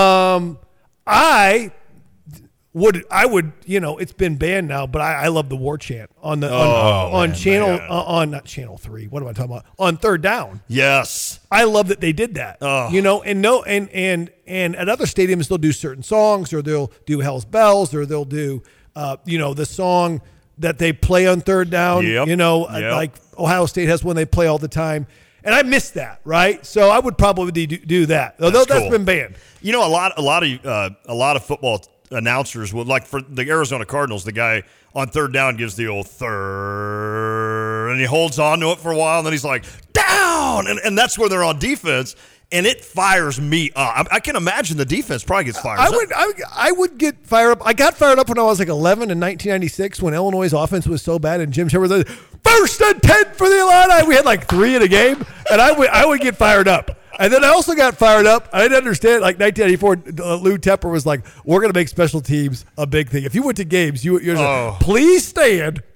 I would. It's been banned now, but I love the war chant on channel not channel 3. What am I talking about? On Third Down. Yes, I love that they did that. And at other stadiums they'll do certain songs, or they'll do Hell's Bells, or they'll do the song that they play on Third Down. Like Ohio State has one they play all the time. And I missed that, right? So I would probably do that. Although that's been banned. A lot of football announcers would, like for the Arizona Cardinals, the guy on Third Down gives the old third, and he holds on to it for a while, and then he's like, down! And that's where they're on defense, and it fires me up. I can imagine the defense probably gets fired up. I would get fired up. I got fired up when I was like 11 in 1996 when Illinois' offense was so bad, and Jim Shepard said, 1st and 10 for the Illini. We had like 3 in a game, and I would get fired up. And then I also got fired up. I didn't understand. Like 1994, Lou Tepper was like, "We're going to make special teams a big thing." If you went to games, you're like, "Please stand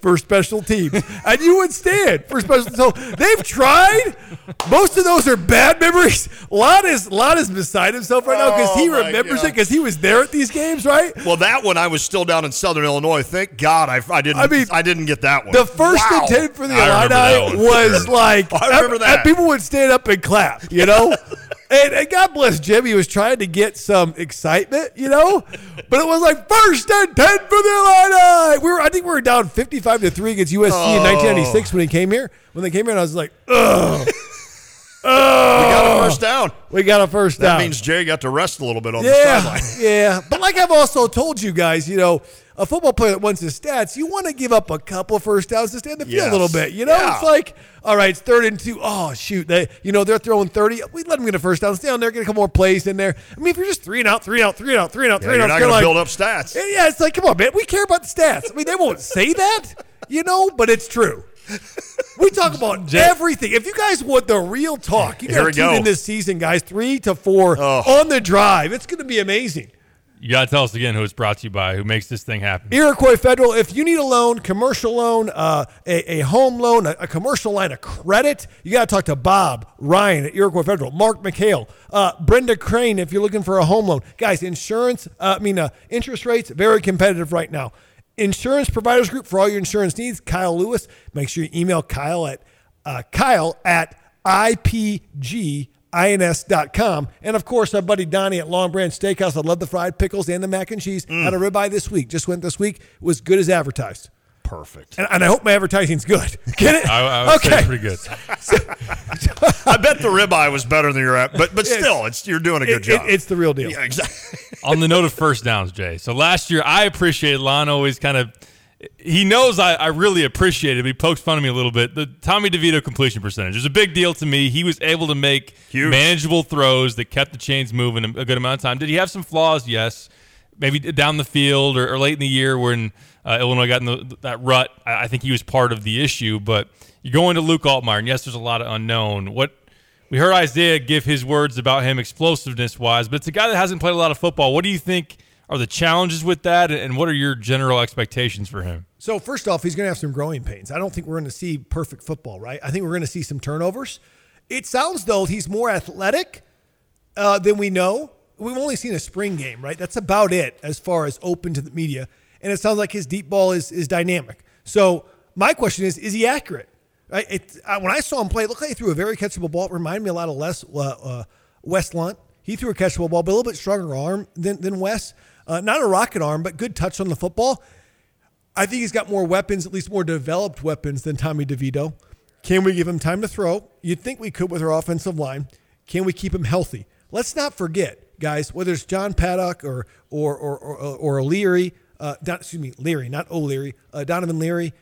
for special teams, and you would stand for special. So they've tried. Most of those are bad memories. Lott is beside himself right now because he remembers it because he was there at these games, right? Well, that one I was still down in Southern Illinois. Thank God I didn't get that one. The 1st and 10 for the Illini was like I remember that. People would stand up and clap, you know. And God bless Jim, he was trying to get some excitement, you know. But it was like 1st and 10 for the Illini. I think we were down 55-3 against USC in 1996 when they came here. And I was like, ugh. We got a first down. That means Jay got to rest a little bit on the sideline. Yeah. But like I've also told you guys, you know, a football player that wants his stats, you want to give up a couple first downs to stay in the field a little bit. You know, It's like, all right, it's 3rd and 2. Oh, shoot. They're throwing 30. We let them get a first down. Stay on there, get a couple more plays in there. I mean, if you're just 3 and out, you're not going to build up stats. Yeah, it's like, come on, man. We care about the stats. I mean, they won't say that, you know, but it's true. We talk about everything. If you guys want the real talk, you got to tune in this season, guys. 3 to 4 on the drive. It's going to be amazing. You got to tell us again who it's brought to you by, who makes this thing happen. Iroquois Federal. If you need a loan, commercial loan, a home loan, a commercial line of credit, you got to talk to Bob Ryan at Iroquois Federal, Mark McHale, Brenda Crane if you're looking for a home loan. Guys, interest rates, very competitive right now. Insurance Providers Group for all your insurance needs. Kyle Lewis. Make sure you email Kyle at IPGINS.com. And, of course, our buddy Donnie at Long Branch Steakhouse. I love the fried pickles and the mac and cheese. Had a ribeye this week. Just went this week. It was good as advertised. Perfect. And I hope my advertising's good. Get it? I would say pretty good. I bet the ribeye was better than your app, but still, you're doing a good job. It's the real deal. Yeah, exactly. On the note of first downs, Jay. So last year, I appreciated Lon always kind of. He knows I really appreciate it, but he pokes fun at me a little bit. The Tommy DeVito completion percentage is a big deal to me. He was able to make manageable throws that kept the chains moving a good amount of time. Did he have some flaws? Yes. Maybe down the field or late in the year when Illinois got in that rut. I think he was part of the issue. But you go into Luke Altmaier, and yes, there's a lot of unknown. We heard Isaiah give his words about him explosiveness-wise, but it's a guy that hasn't played a lot of football. What do you think are the challenges with that, and what are your general expectations for him? So first off, he's going to have some growing pains. I don't think we're going to see perfect football, right? I think we're going to see some turnovers. It sounds, though, he's more athletic than we know. We've only seen a spring game, right? That's about it as far as open to the media. And it sounds like his deep ball is dynamic. So my question is he accurate? Right? When I saw him play, it looked like he threw a very catchable ball. It reminded me a lot of Wes Lunt. He threw a catchable ball, but a little bit stronger arm than Wes. Not a rocket arm, but good touch on the football. I think he's got more weapons, at least more developed weapons than Tommy DeVito. Can we give him time to throw? You'd think we could with our offensive line. Can we keep him healthy? Let's not forget, guys, whether it's John Paddock or Leary, Leary, not O'Leary, Donovan Leary.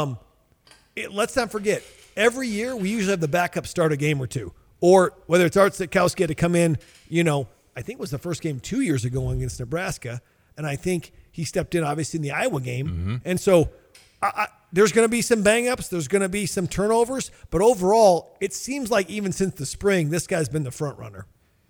Let's not forget, every year we usually have the backup start a game or two. Or whether it's Art Sitkowski had to come in, I think it was the first game 2 years ago against Nebraska, and I think he stepped in, obviously, in the Iowa game. Mm-hmm. And so there's going to be some bang-ups. There's going to be some turnovers. But overall, it seems like even since the spring, this guy's been the front runner.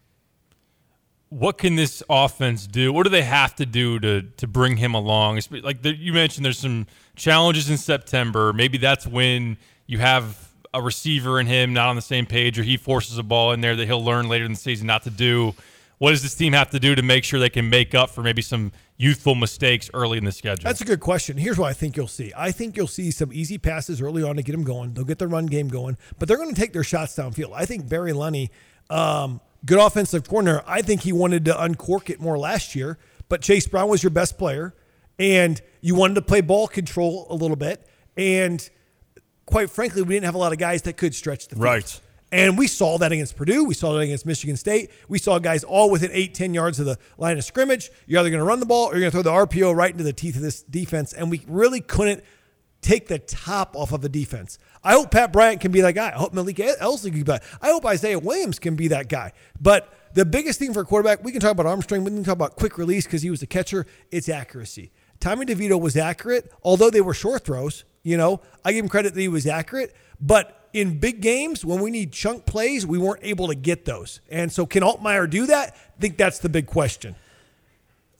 What can this offense do? What do they have to do to bring him along? Like you mentioned, there's some challenges in September. Maybe that's when you have a receiver and him not on the same page, or he forces a ball in there that he'll learn later in the season not to do. What does this team have to do to make sure they can make up for maybe some youthful mistakes early in the schedule? That's a good question. Here's what I think you'll see. I think you'll see some easy passes early on to get them going. They'll get the run game going, but they're going to take their shots downfield. I think Barry Lunny, good offensive coordinator, I think he wanted to uncork it more last year, but Chase Brown was your best player, and you wanted to play ball control a little bit, and quite frankly, we didn't have a lot of guys that could stretch the field. Right. And we saw that against Purdue. We saw that against Michigan State. We saw guys all within 8-10 yards of the line of scrimmage. You're either going to run the ball or you're going to throw the RPO right into the teeth of this defense. And we really couldn't take the top off of the defense. I hope Pat Bryant can be that guy. I hope Malik Elsley can be that. I hope Isaiah Williams can be that guy. But the biggest thing for a quarterback, we can talk about arm strength, we can talk about quick release because he was a catcher, it's accuracy. Tommy DeVito was accurate, although they were short throws. I give him credit that he was accurate. But in big games, when we need chunk plays, we weren't able to get those. And so can Altmaier do that? I think that's the big question.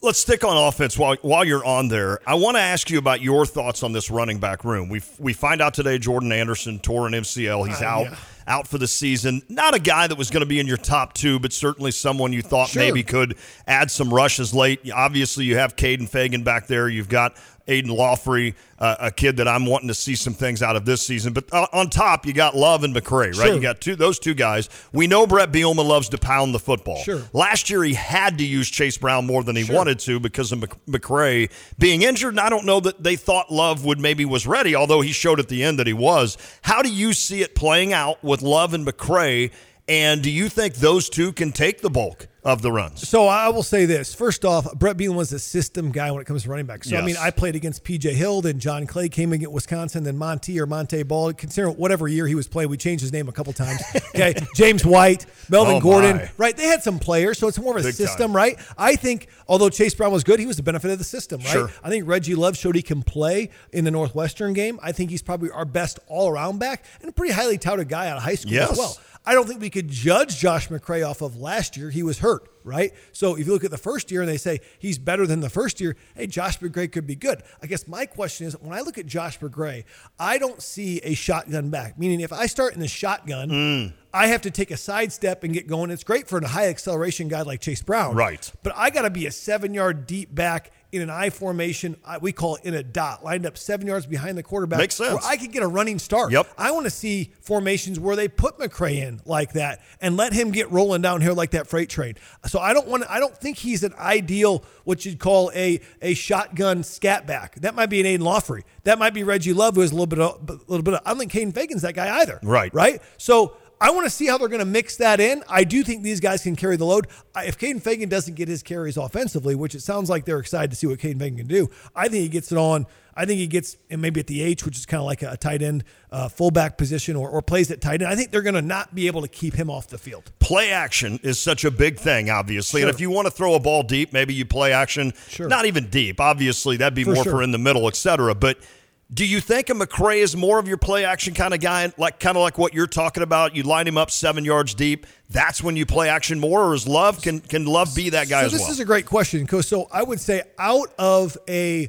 Let's stick on offense while you're on there. I want to ask you about your thoughts on this running back room. We find out today Jordan Anderson tore an MCL. He's out for the season. Not a guy that was going to be in your top 2, but certainly someone you thought maybe could add some rushes late. Obviously, you have Caden Fagan back there. You've got Aiden Lawfrey, a kid that I'm wanting to see some things out of this season. But on top, you got Love and McCray, right? You got those two guys. We know Brett Bielema loves to pound the football. Last year, he had to use Chase Brown more than he wanted to because of McCray being injured. And I don't know that they thought Love was ready, although he showed at the end that he was. How do you see it playing out with Love and McCray? And do you think those two can take the bulk of the runs? So I will say this. First off, Brett Bielema was a system guy when it comes to running back. So, I mean, I played against P.J. Hill, then John Clay came against Wisconsin, then Monte Ball. Consider whatever year he was playing. We changed his name a couple times. Okay, James White, Melvin Gordon. Right, they had some players, so it's more of a system, right? I think, although Chase Brown was good, he was the benefit of the system, right? I think Reggie Love showed he can play in the Northwestern game. I think he's probably our best all-around back and a pretty highly touted guy out of high school as well. I don't think we could judge Josh McCray off of last year. He was hurt, right? So if you look at the first year and they say he's better than the first year, hey, Josh McCray could be good. I guess my question is, when I look at Josh McCray, I don't see a shotgun back. Meaning if I start in the shotgun, I have to take a sidestep and get going. It's great for a high acceleration guy like Chase Brown. Right. But I got to be a 7-yard deep back in an I formation, we call it in a dot, lined up 7 yards behind the quarterback. Makes sense. Where I could get a running start. I want to see formations where they put McCray in like that and let him get rolling down here like that freight train. So I don't think he's an ideal, what you'd call a shotgun scat back. That might be an Aiden Lawfrey. That might be Reggie Love, who is a little bit of, I don't think Caden Fagan's that guy either. Right. So I want to see how they're going to mix that in. I do think these guys can carry the load. If Caden Fagan doesn't get his carries offensively, which it sounds like they're excited to see what Caden Fagan can do, I think he gets it on. I think he gets, and maybe at the H, which is kind of like a tight end fullback position, or plays at tight end. I think they're going to not be able to keep him off the field. Play action is such a big thing, obviously. And if you want to throw a ball deep, maybe you play action. Not even deep. Obviously, that'd be more for in the middle, et cetera. But do you think a McCray is more of your play action kind of guy, kind of like what you're talking about? You line him up 7 yards deep. That's when you play action more, or is Love can Love be that guy as well? This is a great question, Coach. So I would say out of a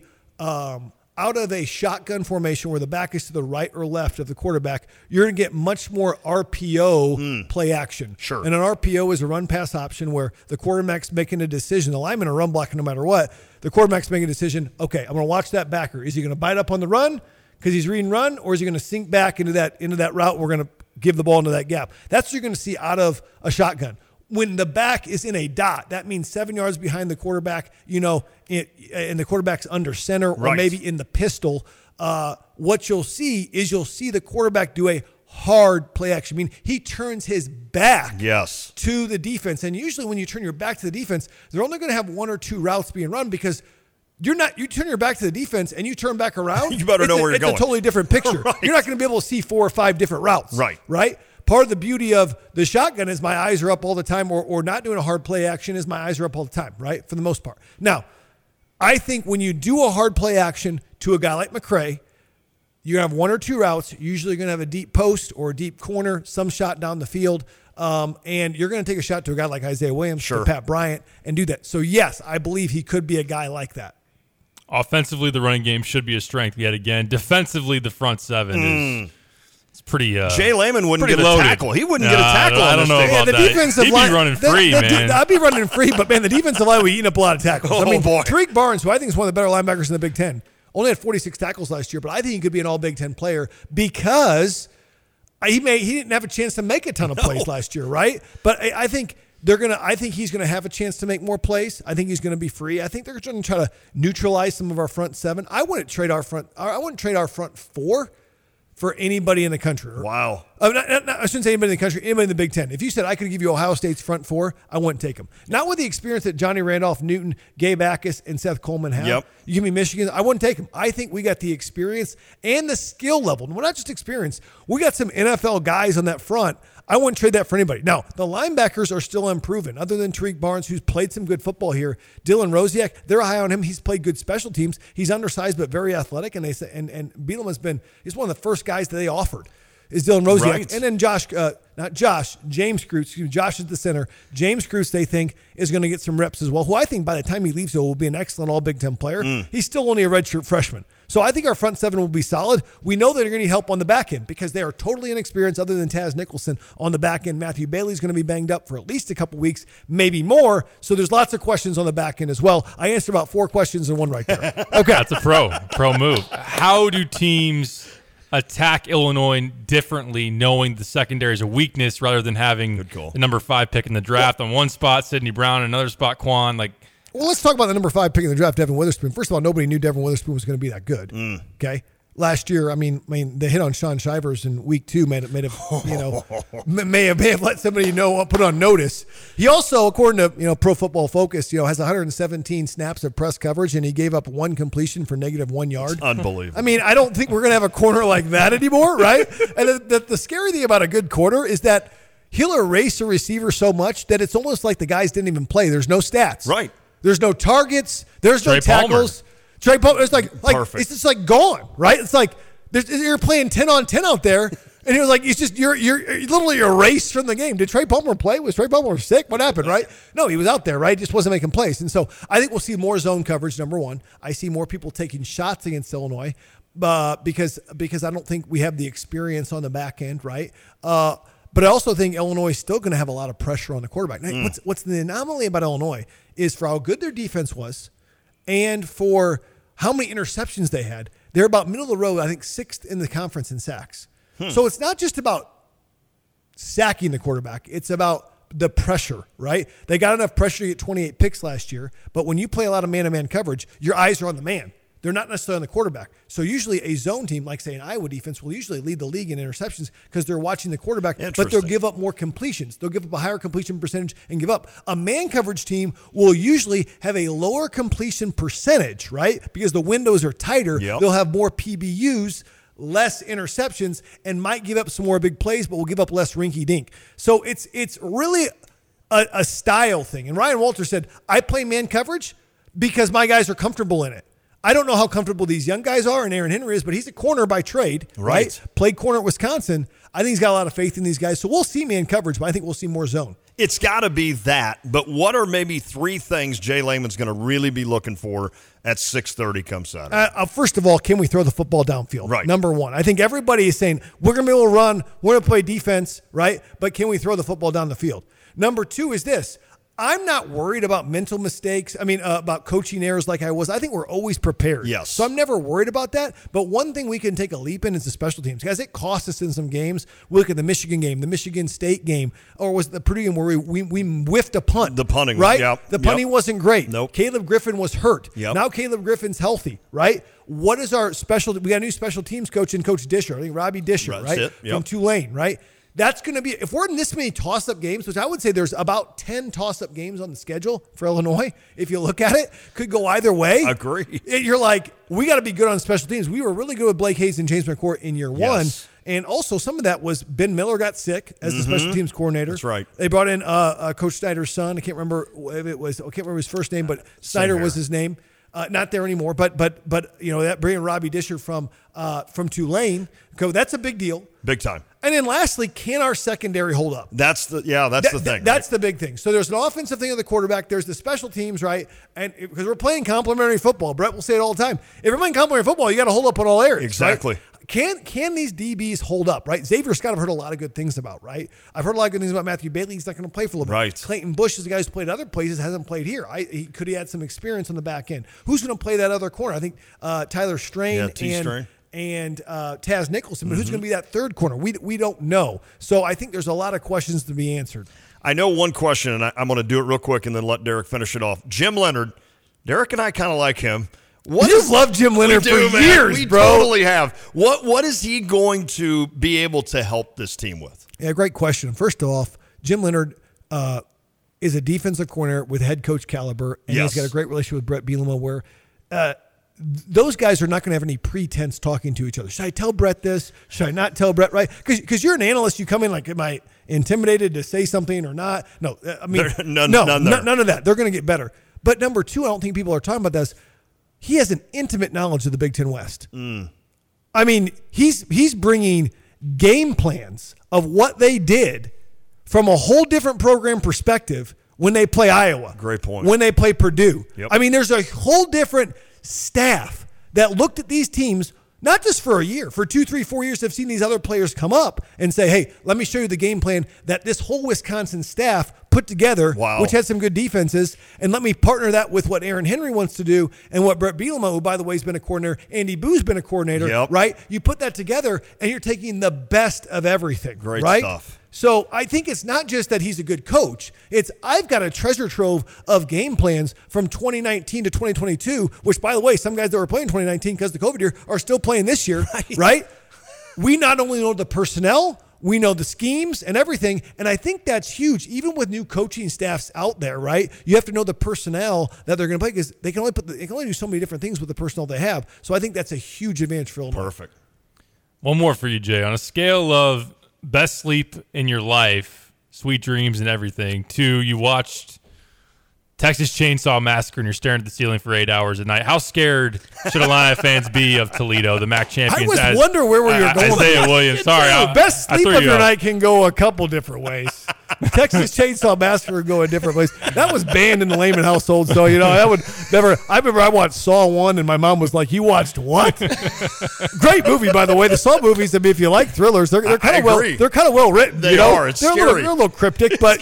shotgun formation where the back is to the right or left of the quarterback, you're going to get much more RPO play action. And an RPO is a run-pass option where the quarterback's making a decision. The linemen are run blocking no matter what. The quarterback's making a decision, okay, I'm going to watch that backer. Is he going to bite up on the run because he's reading run, or is he going to sink back into that route? We're going to give the ball into that gap. That's what you're going to see out of a shotgun. When the back is in a dot, that means 7 yards behind the quarterback, and the quarterback's under center or maybe in the pistol. What you'll see is the quarterback do a hard play action. I mean, he turns his back to the defense. And usually when you turn your back to the defense, they're only going to have 1 or 2 routes being run because you turn your back to the defense and you turn back around. You better know where you're going. It's a totally different picture. You're not going to be able to see 4 or 5 different routes. Right? Part of the beauty of the shotgun is my eyes are up all the time, or not doing a hard play action is my eyes are up all the time, right? For the most part. Now, I think when you do a hard play action to a guy like McCray, you're going to have 1 or 2 routes. Usually you're going to have a deep post or a deep corner, some shot down the field, and you're going to take a shot to a guy like Isaiah Williams or Pat Bryant and do that. So, yes, I believe he could be a guy like that. Offensively, the running game should be a strength yet again. Defensively, the front seven is... It's pretty. Jay Lehman wouldn't get a loaded. tackle. He wouldn't get a tackle. I don't know about that. He'd be running free, man. I'd be running free, but man, the defensive line would eat up a lot of tackles. Boy. Tariq Barnes, who I think is one of the better linebackers in the Big Ten, only had 46 tackles last year, but I think he could be an All Big Ten player because he didn't have a chance to make a ton of plays last year, right? But I think he's going to have a chance to make more plays. I think he's going to be free. I think they're going to try to neutralize some of our front seven. I wouldn't trade our front four for anybody in the country. Wow. I shouldn't say anybody in the country, anybody in the Big Ten. If you said I could give you Ohio State's front 4, I wouldn't take them. Not with the experience that Johnny Randolph, Newton, Gabe Akis, and Seth Coleman have. You give me Michigan, I wouldn't take them. I think we got the experience and the skill level. And we're not just experience. We got some NFL guys on that front. I wouldn't trade that for anybody. Now, the linebackers are still unproven. Other than Tariq Barnes, who's played some good football here, Dylan Rosiak, they're high on him. He's played good special teams. He's undersized but very athletic, and Bielema's he's one of the first guys that they offered. is Dylan Rosiak. Right. And then James Cruz. Excuse me, Josh is the center. James Cruz, they think, is going to get some reps as well, who I think by the time he leaves, he will be an excellent All-Big Ten player. He's still only a redshirt freshman. So I think our front seven will be solid. We know that they're going to need help on the back end because they are totally inexperienced other than Taz Nicholson on the back end. Matthew Bailey's going to be banged up for at least a couple weeks, maybe more. So there's lots of questions on the back end as well. I answered about 4 questions in one right there. Okay. That's a pro move. How do teams attack Illinois differently, knowing the secondary is a weakness rather than having the number 5 pick in the draft on one spot, Sidney Brown, another spot, Quan? Well, let's talk about the number 5 pick in the draft, Devin Witherspoon. First of all, nobody knew Devin Witherspoon was going to be that good. Okay, last year, I mean, they hit on Sean Shivers in week 2 may have let somebody know, put on notice. He also, according to Pro Football Focus, has 117 snaps of press coverage, and he gave up 1 completion for -1 yard. Unbelievable. I mean, I don't think we're going to have a corner like that anymore, right? And the scary thing about a good corner is that he'll erase a receiver so much that it's almost like the guys didn't even play. There's no stats. Right. There's no targets. There's no tackles. Trey Palmer. It's like it's just like gone, right? It's like you're playing 10-on-10 out there, and you're like you're literally erased from the game. Did Trey Palmer play? Was Trey Palmer sick? What happened? Right? No, he was out there, right? Just wasn't making plays. And so I think we'll see more zone coverage. Number 1, I see more people taking shots against Illinois because I don't think we have the experience on the back end, right? But I also think Illinois is still going to have a lot of pressure on the quarterback. Now, what's the anomaly about Illinois is for how good their defense was and for how many interceptions they had. They're about middle of the road, I think 6th in the conference in sacks. So it's not just about sacking the quarterback. It's about the pressure, right? They got enough pressure to get 28 picks last year, but when you play a lot of man-to-man coverage, your eyes are on the man. They're not necessarily on the quarterback. So usually a zone team, like say an Iowa defense, will usually lead the league in interceptions because they're watching the quarterback, but they'll give up more completions. They'll give up a higher completion percentage and give up. A man coverage team will usually have a lower completion percentage, right? Because the windows are tighter. Yep. They'll have more PBUs, less interceptions, and might give up some more big plays, but will give up less rinky-dink. So it's really a style thing. And Ryan Walter said, I play man coverage because my guys are comfortable in it. I don't know how comfortable these young guys are, and Aaron Henry is, but he's a corner by trade, right? Played corner at Wisconsin. I think he's got a lot of faith in these guys. So we'll see man coverage, but I think we'll see more zone. It's got to be that. But what are maybe 3 things Jay Lehman's going to really be looking for at 6:30 come Saturday? First of all, can we throw the football downfield? Right. Number 1. I think everybody is saying we're going to be able to run, we're going to play defense, right? But can we throw the football down the field? Number 2 is this. I'm not worried about mental mistakes. About coaching errors like I was. I think we're always prepared. Yes. So I'm never worried about that. But one thing we can take a leap in is the special teams. Guys, it cost us in some games. We look at the Michigan game, the Michigan State game, or was it the Purdue game where we whiffed a punt? The punting. Right? Yep. The punting wasn't great. Nope. Caleb Griffin was hurt. Yep. Now Caleb Griffin's healthy, right? What is our special? We got a new special teams coach in Coach Disher. I think Robbie Disher, right? It. Yep. From Tulane, right? That's going to be, if we're in this many toss-up games, which I would say there's about 10 toss-up games on the schedule for Illinois, if you look at it, could go either way. Agree. You're like, we got to be good on special teams. We were really good with Blake Hayes and James McCourt in year 1. And also some of that was Ben Miller got sick as the special teams coordinator. That's right. They brought in Coach Snyder's son. I can't remember his first name, but Snyder was his name. Not there anymore, but that bringing Robbie Disher from Tulane, that's a big deal, big time. And then lastly, can our secondary hold up? That's the thing. That's the big thing. So there's an offensive thing of the quarterback. There's the special teams, right? And because we're playing complementary football, Brett will say it all the time. If you're playing complementary football, you got to hold up on all areas. Exactly. Right? Can these DBs hold up, right? Xavier Scott I've heard a lot of good things about, right? I've heard a lot of good things about Matthew Bailey. He's not going to play for a little bit. Right. Clayton Bush is a guy who's played other places, hasn't played here. Could he had some experience on the back end? Who's going to play that other corner? I think Tyler Strain and Taz Nicholson. But who's going to be that third corner? We don't know. So I think there's a lot of questions to be answered. I know one question, and I'm going to do it real quick and then let Derek finish it off. Jim Leonard. Derek and I kind of like him. You've loved Jim Leonard for years, we bro. We totally have. What is he going to be able to help this team with? Yeah, great question. First off, Jim Leonard is a defensive coordinator with head coach caliber, and he's got a great relationship with Brett Bielema where those guys are not going to have any pretense talking to each other. Should I tell Brett this? Should I not tell Brett, right? Because you're an analyst. You come in like, am I intimidated to say something or not? No. None of that. They're going to get better. But number 2, I don't think people are talking about this. He has an intimate knowledge of the Big Ten West. I mean, he's bringing game plans of what they did from a whole different program perspective when they play Iowa. Great point. When they play Purdue. Yep. I mean, there's a whole different staff that looked at these teams, not just for a year, for 2, 3, 4 years, have seen these other players come up and say, hey, let me show you the game plan that this whole Wisconsin staff put together, which had some good defenses, and let me partner that with what Aaron Henry wants to do and what Brett Bielema, who, by the way, has been a coordinator, Andy Boo's been a coordinator, right? You put that together, and you're taking the best of everything, Great right? stuff. So I think it's not just that he's a good coach. It's I've got a treasure trove of game plans from 2019 to 2022, which, by the way, some guys that were playing 2019 because of the COVID year are still playing this year, right? We not only know the personnel, we know the schemes and everything, and I think that's huge. Even with new coaching staffs out there, right? You have to know the personnel that they're going to play because they can only do so many different things with the personnel they have. So I think that's a huge advantage for Illinois. Perfect. One more for you, Jay. On a scale of best sleep in your life, sweet dreams and everything, to you watched Texas Chainsaw Massacre and you're staring at the ceiling for 8 hours a night, how scared should Illini fans be of Toledo, the MAC champions? I was wondering where you were going. Isaiah Williams. Sorry. Best sleep of your night can go a couple different ways. Texas Chainsaw Massacre would go a different place. That was banned in the Lehman household, so that would never. I remember I watched Saw 1, and my mom was like, "You watched what?" Great movie, by the way. The Saw movies. I mean, if you like thrillers, they're kind of well. They're kind of well written. They are. It's scary. They're a little cryptic, but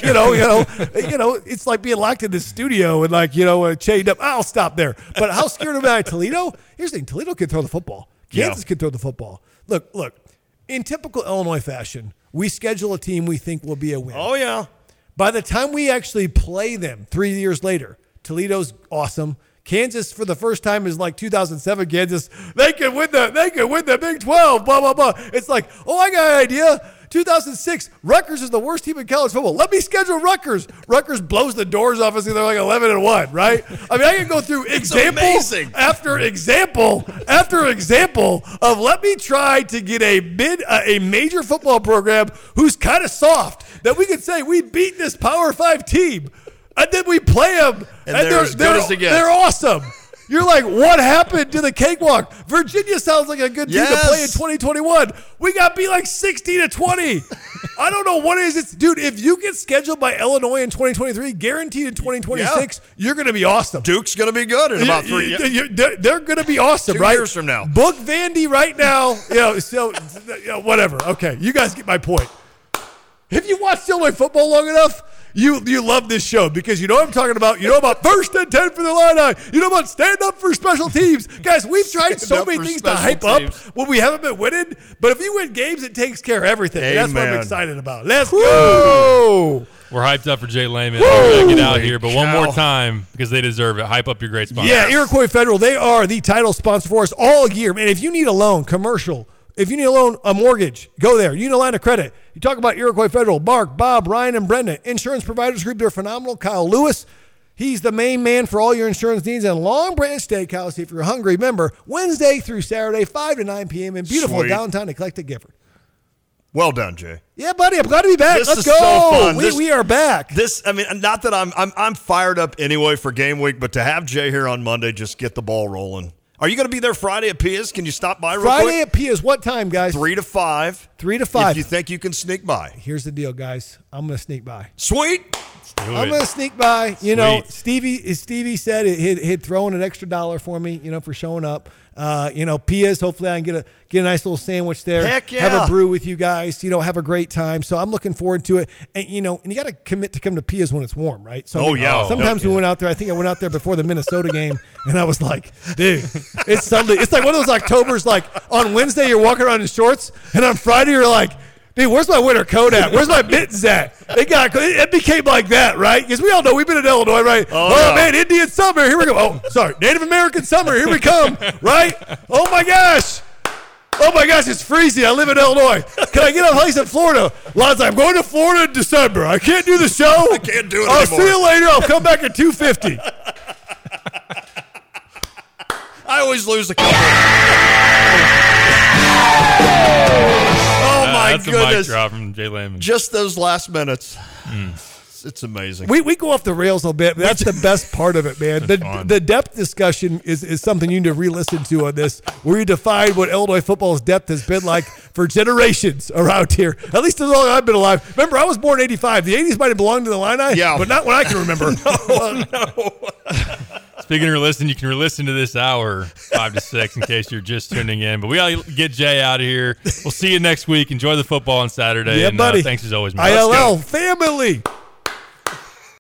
it's like being locked in the studio and chained up. I'll stop there. But how scared am I? Toledo. Here's the thing: Toledo can throw the football. Kansas can throw the football. Look. In typical Illinois fashion, we schedule a team we think will be a win. Oh, yeah. By the time we actually play them 3 years later, Toledo's awesome. Kansas, for the first time, is like 2007 Kansas. They can win the Big 12, blah, blah, blah. It's like, oh, I got an idea. 2006, Rutgers is the worst team in college football. Let me schedule Rutgers. Rutgers blows the doors off us, and they're like 11-1, right? I mean, I can go through example after example after example of let me try to get a major football program who's kind of soft that we could say we beat this Power 5 team, and then we play them, and they're as good as it gets. They're awesome. You're like, what happened to the cakewalk? Virginia sounds like a good team to play in 2021. We got beat like 60-20. I don't know what it is. Dude, if you get scheduled by Illinois in 2023, guaranteed in 2026, you're going to be awesome. Duke's going to be good in about 3 years. They're going to be awesome, 2 right? years from now. Book Vandy right now. Whatever. Okay, you guys get my point. If you watched Illinois football long enough, you love this show because you know what I'm talking about. You know about 1st and 10 for the Illini. You know about stand up for special teams. Guys, we've tried so many things to hype up when we haven't been winning. But if you win games, it takes care of everything. Amen. That's what I'm excited about. Let's go. We're hyped up for Jay Lehman. We're going to get out here, but one more time because they deserve it. Hype up your great sponsor. Yeah, Iroquois Federal. They are the title sponsor for us all year. Man, if you need a loan, commercial, if you need a loan, a mortgage, go there. You need a line of credit. You talk about Iroquois Federal, Mark, Bob, Ryan, and Brenda. Insurance Providers Group, they're phenomenal. Kyle Lewis, he's the main man for all your insurance needs. And Long Branch Steakhouse, if you're hungry, remember, Wednesday through Saturday, 5 to 9 p.m. in beautiful downtown eclectic Gifford. Well done, Jay. Yeah, buddy, I'm glad to be back. Let's go. So fun. We are back. Not that I'm fired up anyway for game week, but to have Jay here on Monday, just get the ball rolling. Are you going to be there Friday at Pia's? Can you stop by real quick? Friday at Pia's. What time, guys? 3 to 5. 3 to 5. If you think you can sneak by. Here's the deal, guys. I'm going to sneak by. Sweet. I'm going to sneak by. You know, Stevie said he'd throw in an extra $1 for me, for showing up. Pia's, hopefully I can get a nice little sandwich there. Heck yeah. Have a brew with you guys, have a great time. So I'm looking forward to it. And, and you got to commit to come to Pia's when it's warm, right? So sometimes we went out there. I think I went out there before the Minnesota game, and I was like, dude, it's Sunday. It's like one of those Octobers, like on Wednesday you're walking around in shorts, and on Friday you're like, dude, where's my winter coat at? Where's my mittens at? It became like that, right? Because we all know we've been in Illinois, right? Oh man, Indian summer, here we go. Oh, sorry, Native American summer, here we come, right? Oh my gosh, it's freezing. I live in Illinois. Can I get a place in Florida? Lonzo, I'm going to Florida in December. I can't do the show. I can't do it I'll anymore. see you later. I'll come back at 2:50. I always lose a couple. That's a mic drop from Jay Lehman. Just those last minutes. It's amazing. We go off the rails a little bit. But that's the best part of it, man. The depth discussion is something you need to re-listen to on this, where you define what Illinois football's depth has been like for generations around here. At least as long as I've been alive. Remember, I was born in 85. The 80s might have belonged to the Illini, but not what I can remember. Speaking of listening, you can listen to this hour 5 to 6 in case you're just tuning in. But we got to get Jay out of here. We'll see you next week. Enjoy the football on Saturday. Yeah, buddy. Thanks as always, man. ILL family.